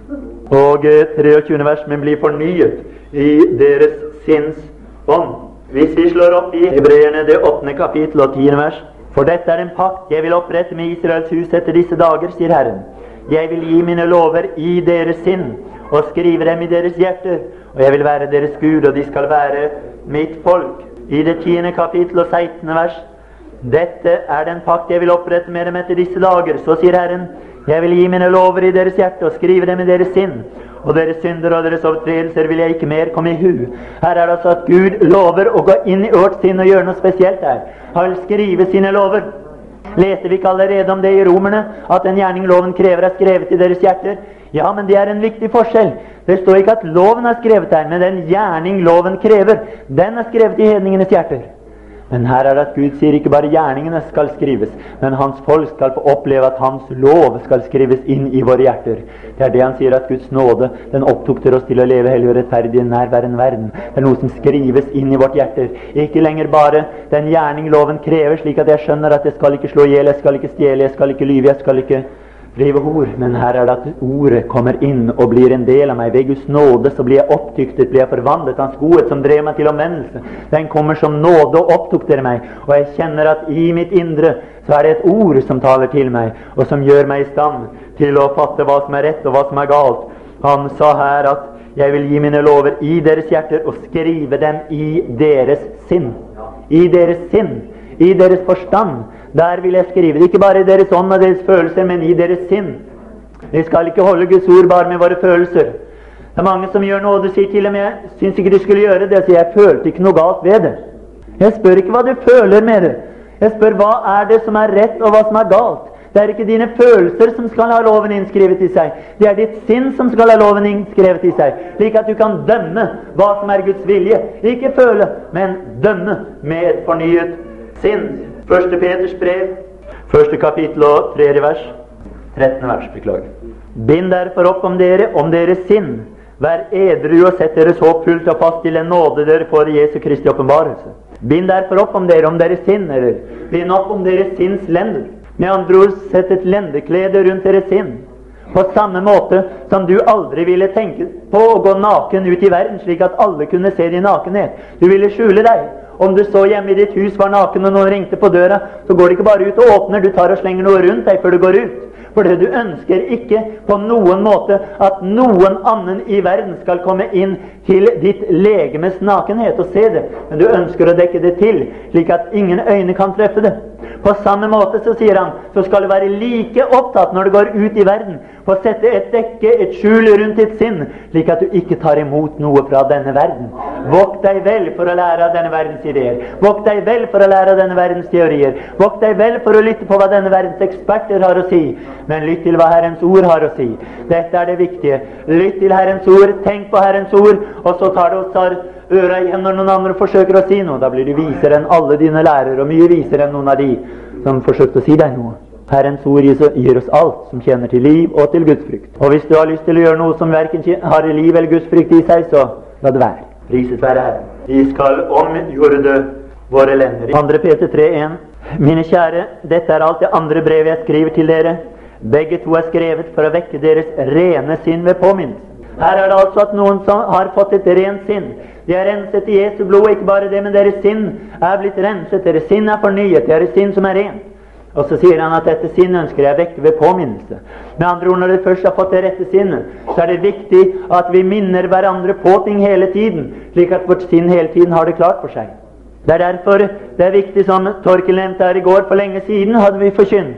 og treogtyvende vers, men blir fornyet i deres sinns ånd. Hvis vi slår opp i Hebreerne det åttende kapittel og tiende vers: for dette er en pakt jeg vil opprette med Israels hus etter disse dager, sier Herren. Jeg vil gi mine lover i deres sinn og skrive dem i deres hjerter, og jeg vil være deres Gud, og de skal være mitt folk. I det tiende kapittel og sekstende vers: dette er den pakt jeg vil opprette med dem etter disse dager, så sier Herren. Jeg vil gi mine lover i deres hjerte og skrive dem i deres sinn, og deres synder og deres overtredelser vil jeg ikke mer komme i hu. Her er det altså at Gud lover å gå inn i vårt sinn og gjøre noe spesielt her. Han vil skrive sine lover. Leste vi ikke allerede om det i Romerne, at den gjerning loven krever er skrevet i deres hjerter? Ja, men det er en viktig forskjell. Det står ikke at loven er skrevet her, men den gjerning loven krever, den er skrevet i hedningenes hjerter. Men her er det at Gud sier ikke bare gjerningene skal skrives, men hans folk skal få oppleve at hans lov skal skrives inn i våre hjerter. Det er det han sier, at Guds nåde, den opptukter oss til å leve hellig og rettferdig i en nærværende verden. Det er noe som skrives inn i vårt hjerter. Ikke lenger bare den gjerning loven krever, slik at jeg skjønner at jeg skal ikke slå ihjel, jeg skal ikke stjele, jeg skal ikke lyve, jeg skal ikke drive hor. Men her er det at ordet kommer inn og blir en del av meg. Ved Guds nåde så blir jeg opptyktet, blir jeg forvandlet. Hans godhet som drev meg til omvendelse, den kommer som nåde og opptukter meg. Og jeg kjenner at i mitt indre så er det et ord som taler til meg, og som gjør meg i stand til å fatte hva som er rett og hva som er galt. Han sa her at jeg vil gi mine lover i deres hjerter og skrive dem i deres sinn. I deres sinn, i deres forstand. Der vil jeg skrive det, ikke bare i deres ånd og deres følelser, men i deres sinn. Vi skal ikke holde Guds ord bare med våre følelser. Det er mange som gjør noe, og du sier til og med, jeg synes ikke du skulle gjøre det, så jeg følte ikke noe galt ved det. Jeg spør ikke hva du føler med det. Jeg spør hva er det som er rett og hva som er galt. Det er ikke dine følelser som skal ha loven innskrevet i seg. Det er ditt sinn som skal ha loven innskrevet i seg, slik at du kan dømme hva som er Guds vilje. Ikke føle, men dømme med et fornyet sinn. Første Peters brev, første kapittel og tredje vers, trettende vers, beklager. Bind derfor opp om dere, om deres sinn. Vær edru og sett deres håp fullt og fast til en nåde dere får i Jesu Kristi åpenbarelse. Bind derfor opp om dere, om deres sinn, eller bind opp om deres sinns lender. Med andre ord, sett et lendeklede rundt deres sinn. På samme måte som du aldri ville tenke på å gå naken ut i verden, slik at alle kunne se din nakenhet. Du ville skjule deg. Om du så hjemme i ditt hus var naken og noen ringte på døra, så går det ikke bare ut og åpner, du tar og slenger noe rundt deg før du går ut. For det du ønsker ikke på noen måte at noen annen i verden skal komme inn til ditt legemes nakenhet og se det. Men du ønsker å dekke det til, slik at ingen øyne kan treffe det. På samme måte, så sier han, så skal du være like opptatt når du går ut i verden, på å sette et dekke, et skjul rundt ditt sinn, slik at du ikke tar imot noe fra denne verden. Vokt deg vel for å lære av denne verdens ideer. Vokt deg vel for å lære av denne verdens teorier. Vokt deg vel for å lytte på hva denne verdens eksperter har å si. Men lytt til hva Herrens ord har å si. Dette er det viktige. Lytt til Herrens ord, tenk på Herrens ord, og så tar du og tar øra igjen når noen andre forsøker å si noe. Da blir du visere enn alle dine lærere, og mye visere enn noen av de som forsøkte å si deg noe. Herrens ord gir oss alt som tjener til liv og til Guds frykt. Og hvis du har lyst til å gjøre noe som hverken har liv eller Guds frykt i seg, så la det være. Priset være Herren. Vi skal omjorde våre lender. andre Peter tre en. Mine kjære, dette er alt det andre brevet jeg skriver til dere. Begge to er skrevet for å vekke deres rene sinn ved påminnelse. Her er det altså at noen som har fått et rent sinn. De er renset i Jesu blod, ikke bare det, men deres sinn er blitt renset. Deres sinn er fornyet, deres sinn som er rent. Og så sier han at dette sinn ønsker jeg vekke ved påminnelse. Med andre ord, når du først har fått det rette sinnet, så er det viktig at vi minner hverandre på ting hele tiden, slik at vårt sinn hele tiden har det klart for seg. Det er derfor det er viktig, som Torkel nevnte her i går, for lenge siden hadde vi forkynt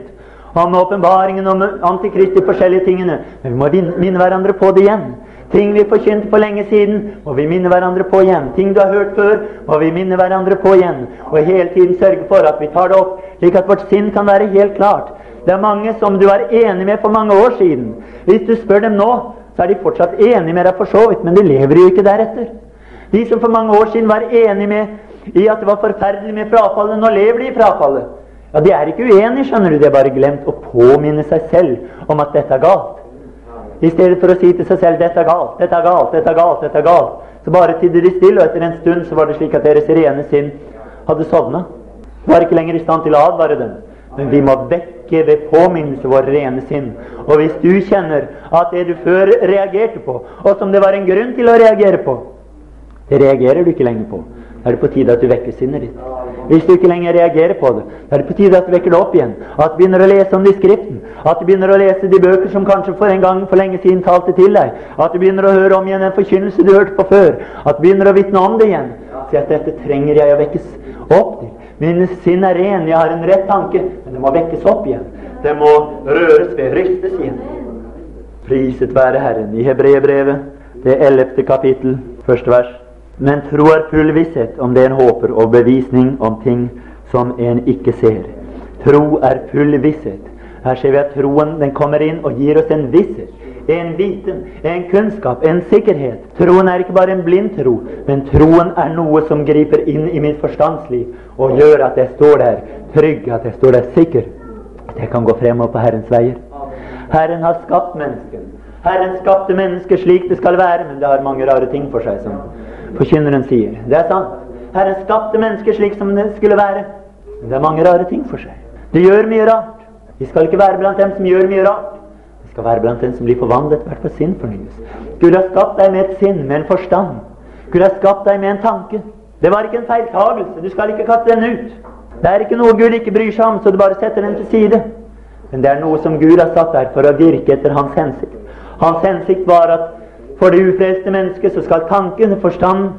om åpenbaringen om antikrist, de forskjellige tingene. Men vi må minne hverandre på det igjen. Ting vi forkynte for lenge siden, må vi minne hverandre på igjen. Ting du har hørt før, må vi minne hverandre på igjen. Og hele tiden sørge for at vi tar det opp, slik at vårt sinn kan være helt klart. Det er mange som du er enig med for mange år siden. Hvis du spør dem nå, så er de fortsatt enige med deg for så vidt, men de lever jo ikke deretter. De som for mange år siden var enige med i at det var forferdelig med frafallet, nå lever de i frafallet. Ja, de er ikke uenige, skjønner du, de har bare glemt å påminne seg selv om at dette er galt. I stedet for å si til seg selv, dette er galt, dette er galt, dette er galt, dette er galt, så bare tidde de stille, og etter en stund så var det slik at deres rene sinn hadde sovnet. Var ikke lenger i stand til å advare dem. Men vi må vekke ved påminnelse vår rene sinn. Og hvis du kjenner at det du før reagerte på, og som det var en grunn til å reagere på, det reagerer du ikke lenger på, da er det på tide at du vekker sinnet ditt. Hvis du ikke lenger reagerer på det, da er det på tide at du vekker det opp igjen. At du begynner å lese om det i Skriften. At du begynner å lese de bøker som kanskje for en gang for lenge siden talte til deg. At du begynner å høre om igjen en forkynnelse du hørte på før. At du begynner å vitne om det igjen. Si at dette trenger jeg å vekkes opp til. Min sinn er ren, jeg har en rett tanke, men det må vekkes opp igjen. Det må røres ved, rystes igjen. Priset være Herren. I Hebreerbrevet, det ellevte kapittel, første vers. Men tro er full visshet om det en håper, og bevisning om ting som en ikke ser. Tro er full visshet. Her ser vi at troen, den kommer inn og gir oss en visshet, en viten, en kunnskap, en sikkerhet. Troen er ikke bare en blind tro, men troen er noe som griper inn i mitt forstandsliv og gjør at jeg står der trygg, at jeg står der sikker, at jeg kan gå fremover på Herrens veier. Herren har skapt mennesket. Herren skapte mennesket slik det skal være, men det har mange rare ting for seg, som forkynneren sier. Det er sant. Herren skapte mennesket slik som det skulle være, men det er mange rare ting for seg. Det gjør mye rart. Vi skal ikke være blant dem som gjør mye rart. Vi skal være blant dem som blir forvandlet, hvert for sin fornyelse. Gud har skapt deg med et sinn, med en forstand. Gud har skapt deg med en tanke. Det var ikke en feiltagelse. Du skal ikke kaste den ut. Det er ikke noe Gud ikke bryr seg om, så du bare setter den til side. Men det er noe som Gud har satt der for å virke etter hans hensikt. Hans hensikt var at for det ufrelste mennesket så skal tanken og forstand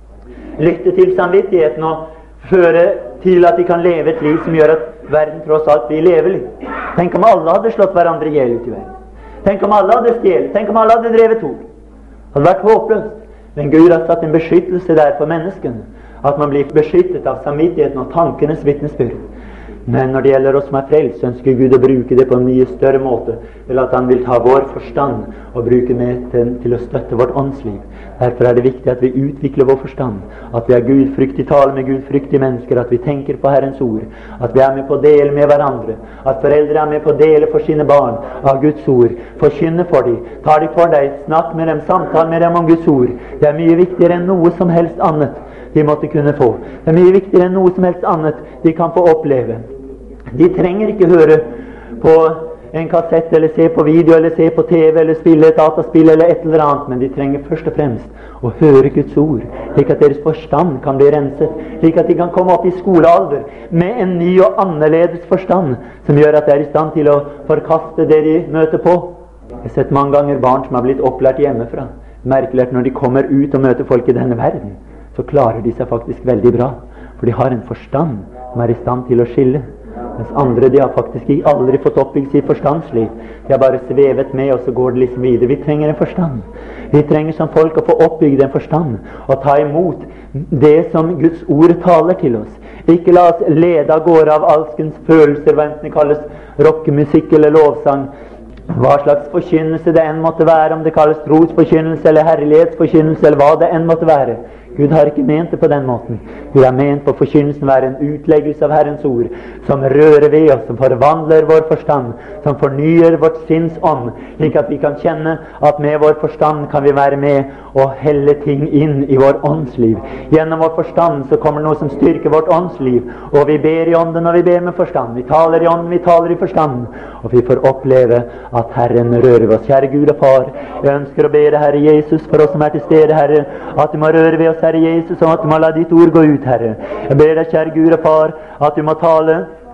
lytte til samvittigheten og føre til at de kan leve et liv som gjør at verden tross alt blir levelig. Tenk om alle hadde slått hverandre ihjel ut i verden. Tenk om alle hadde stjelt. Tenk om alle hadde drevet hor. Det hadde vært håpløst. Men Gud har satt en beskyttelse der for menneskene. At man blir beskyttet av samvittigheten og tankenes vitnesbyrd. Men når det gjelder oss som er frelst, ønsker Gud å bruke det på en mye større måte, til at han vil ta vår forstand og bruke det til, til å støtte vårt åndsliv. Derfor er det viktig at vi utvikler vår forstand, at vi har gudfryktig tale med gudfryktige mennesker, at vi tenker på Herrens ord, at vi er med på å dele med hverandre, at foreldre er med på å dele for sine barn av Guds ord, forkynne for dem, ta dem for deg, snakk med dem, samtale med dem om Guds ord. Det er mye viktigere enn noe som helst annet de måtte kunne få. Det er mye viktigere enn noe som helst annet de kan få oppleve. De trenger ikke høre på en kassett, eller se på video, eller se på TV, eller spille et dataspill, eller et eller annet, men de trenger først og fremst å høre Guds ord, slik at deres forstand kan bli renset, slik at de kan komme opp i skolealder med en ny og annerledes forstand, som gjør at de er i stand til å forkaste det de møter på. Jeg har sett mange ganger barn som har blitt opplært hjemmefra. Merkelig at når de kommer ut og møter folk i denne verden, så klarer de seg faktisk veldig bra, for de har en forstand som er i stand til å skille. Mens andre, de har faktisk aldri fått oppbygd sitt forstandsliv. De har bare svevet med, og så går det liksom videre. Vi trenger en forstand. Vi trenger som folk å få oppbygd en forstand, og ta imot det som Guds ord taler til oss. Ikke la oss lede av gårde av alskens følelser, hva enten det kalles rockemusikk eller lovsang. Hva slags forkynnelse det enn måtte være, om det kalles trosforkynnelse eller herlighetsforkynnelse, eller hva det enn måtte være. Gud har ikke ment det på den måten. Gud har ment på forkynnelsen være en utleggelse av Herrens ord, som rører ved oss, som forvandler vår forstand, som fornyer vårt sinns ånd, slik at vi kan kjenne at med vår forstand kan vi være med og helle ting inn i vår åndsliv. Gjennom vår forstand så kommer noe som styrker vårt åndsliv, og vi ber i ånden og vi ber med forstand. Vi taler i ånden, vi taler i forstand, og vi får oppleve at Herren rører ved oss. Kjære Gud og Far, jeg ønsker å be deg, Herre Jesus, for oss som er til stede, Herre, at du må røre ved oss, Herre Jesus, og at du må la ditt ord gå ut, Herre. Jeg ber deg, kjære Gud og Far, at du må tale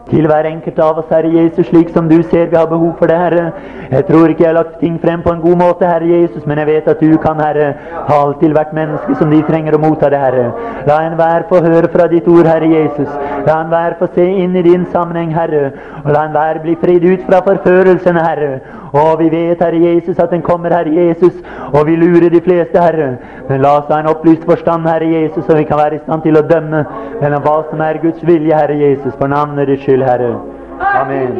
til hver enkelt av oss, Herre Jesus, slik som du ser vi har behov for det, Herre. Jeg tror ikke jeg har lagt ting frem på en god måte, Herre Jesus, men jeg vet at du kan, Herre, tale til hvert menneske som de trenger å motta det, Herre. La enhver få høre fra ditt ord, Herre Jesus. La enhver få se inn i din sammenheng, Herre, og la enhver bli fridd ut fra forførelsene, Herre. Og vi vet, Herre Jesus, at den kommer, Herre Jesus, og vi lurer de fleste, Herre. Men la oss ha en opplyst forstand, Herre Jesus, så vi kan være i stand til å dømme mellom hva som er Guds vilje, Herre Jesus, for navnet ditt skyld, Herre. Amen.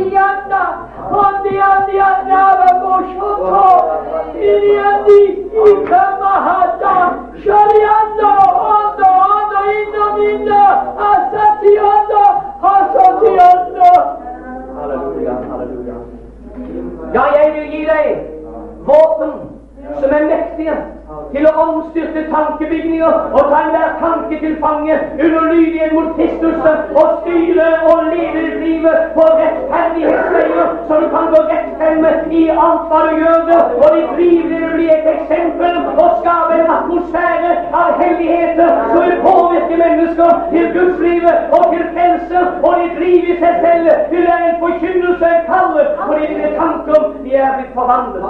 Halleluja, halleluja. Ja, jeg vil gi deg våpen som er mektige til å omstyrte tankebygninger og ta enhver tanke til fange under lydighet mot Kristus og styre og leve ditt livet på rettferdighetsveier, så du kan gå rett frem i alt hva du gjør, og ditt liv vil bli et eksempel og skape en atmosfære av helligheter som vil påvirke mennesker til Guds liv og til frelse, og ditt liv i seg selv vil være en forkynnelse kallet fordi dine tanker de er blitt forvandlet.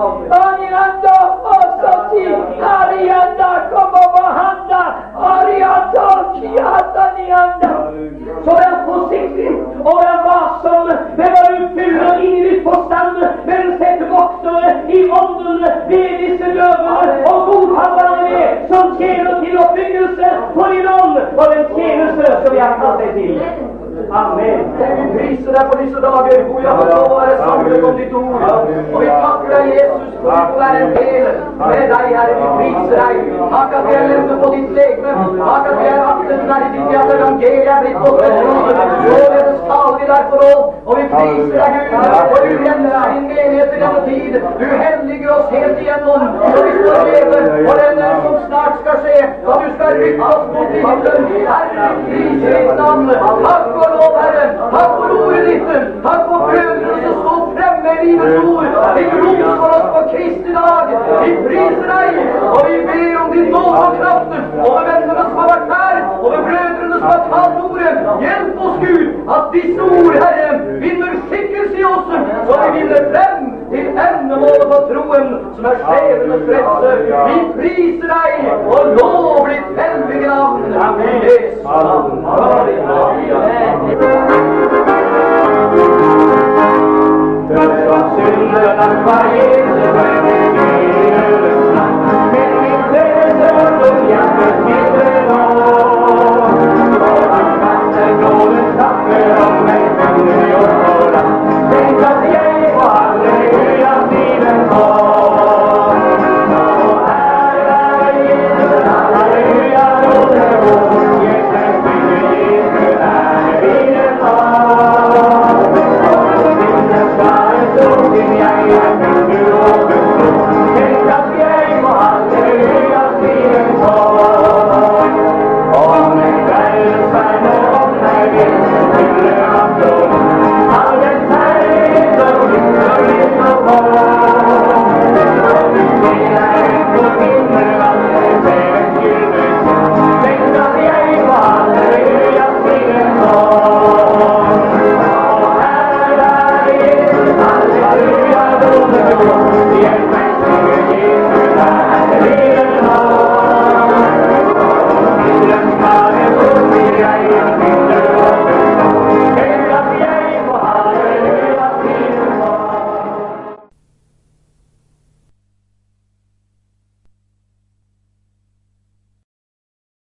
Arianda como bahanda, Arianda kiata nianda. Så vær forsiktig og vær varsom med hva du fyller inn i ditt forstand, men sett voktere i åndene ved disse dørene og godta bare det som tjener til oppbyggelse på din ånd og den tjeneste som vi har kalt deg til. Amen. Vi priser deg på disse dager hvor jeg har lov å være samlet om ditt ord. Og vi takker deg, Jesus, for du får være en del med deg, Herre. Vi priser deg. Takk at vi er levende på ditt legeme. Takk at vi er aktet verdig til at evangeliet er blitt vårt betrodd. Således taler vi deg for oss. Og vi priser deg, Gud, for du renser din menighet i denne tid. Du helliger oss helt igjennom. Så vi skal leve for den som snart skal skje. Da du skal rykke oss mot i himmelen. Herre, vi priser ditt navn. Takk for lov, Herre. Takk for ordet ditt. Takk for brødrene som står fremme i livets ord. Vi ros for oss på Kristi dag. Vi priser deg, og vi ber om din nåd og kraft over vennene som har vært her, over brødrene som har talt ordet. Hjelp oss, Gud, at disse ord, Herre, vinner skikkelse i oss, så vi vinner frem til endemålet på troen, som er sjelenes frelse. Vi priser deg, og lover ditt hellige navn. Amen. Jesu navn. Halleluja. Dødsens synder var Jesus, men det gjeldes land. Men min frelse var som hjertet smitter nå. Og han katte nåden takker om meg finner i åra. Tenk at jeg på halleluja tiden går. Nå er det Jesus, halleluja, nåde vår. Jesus finner Jesus, er vinen vår. Hallelujah.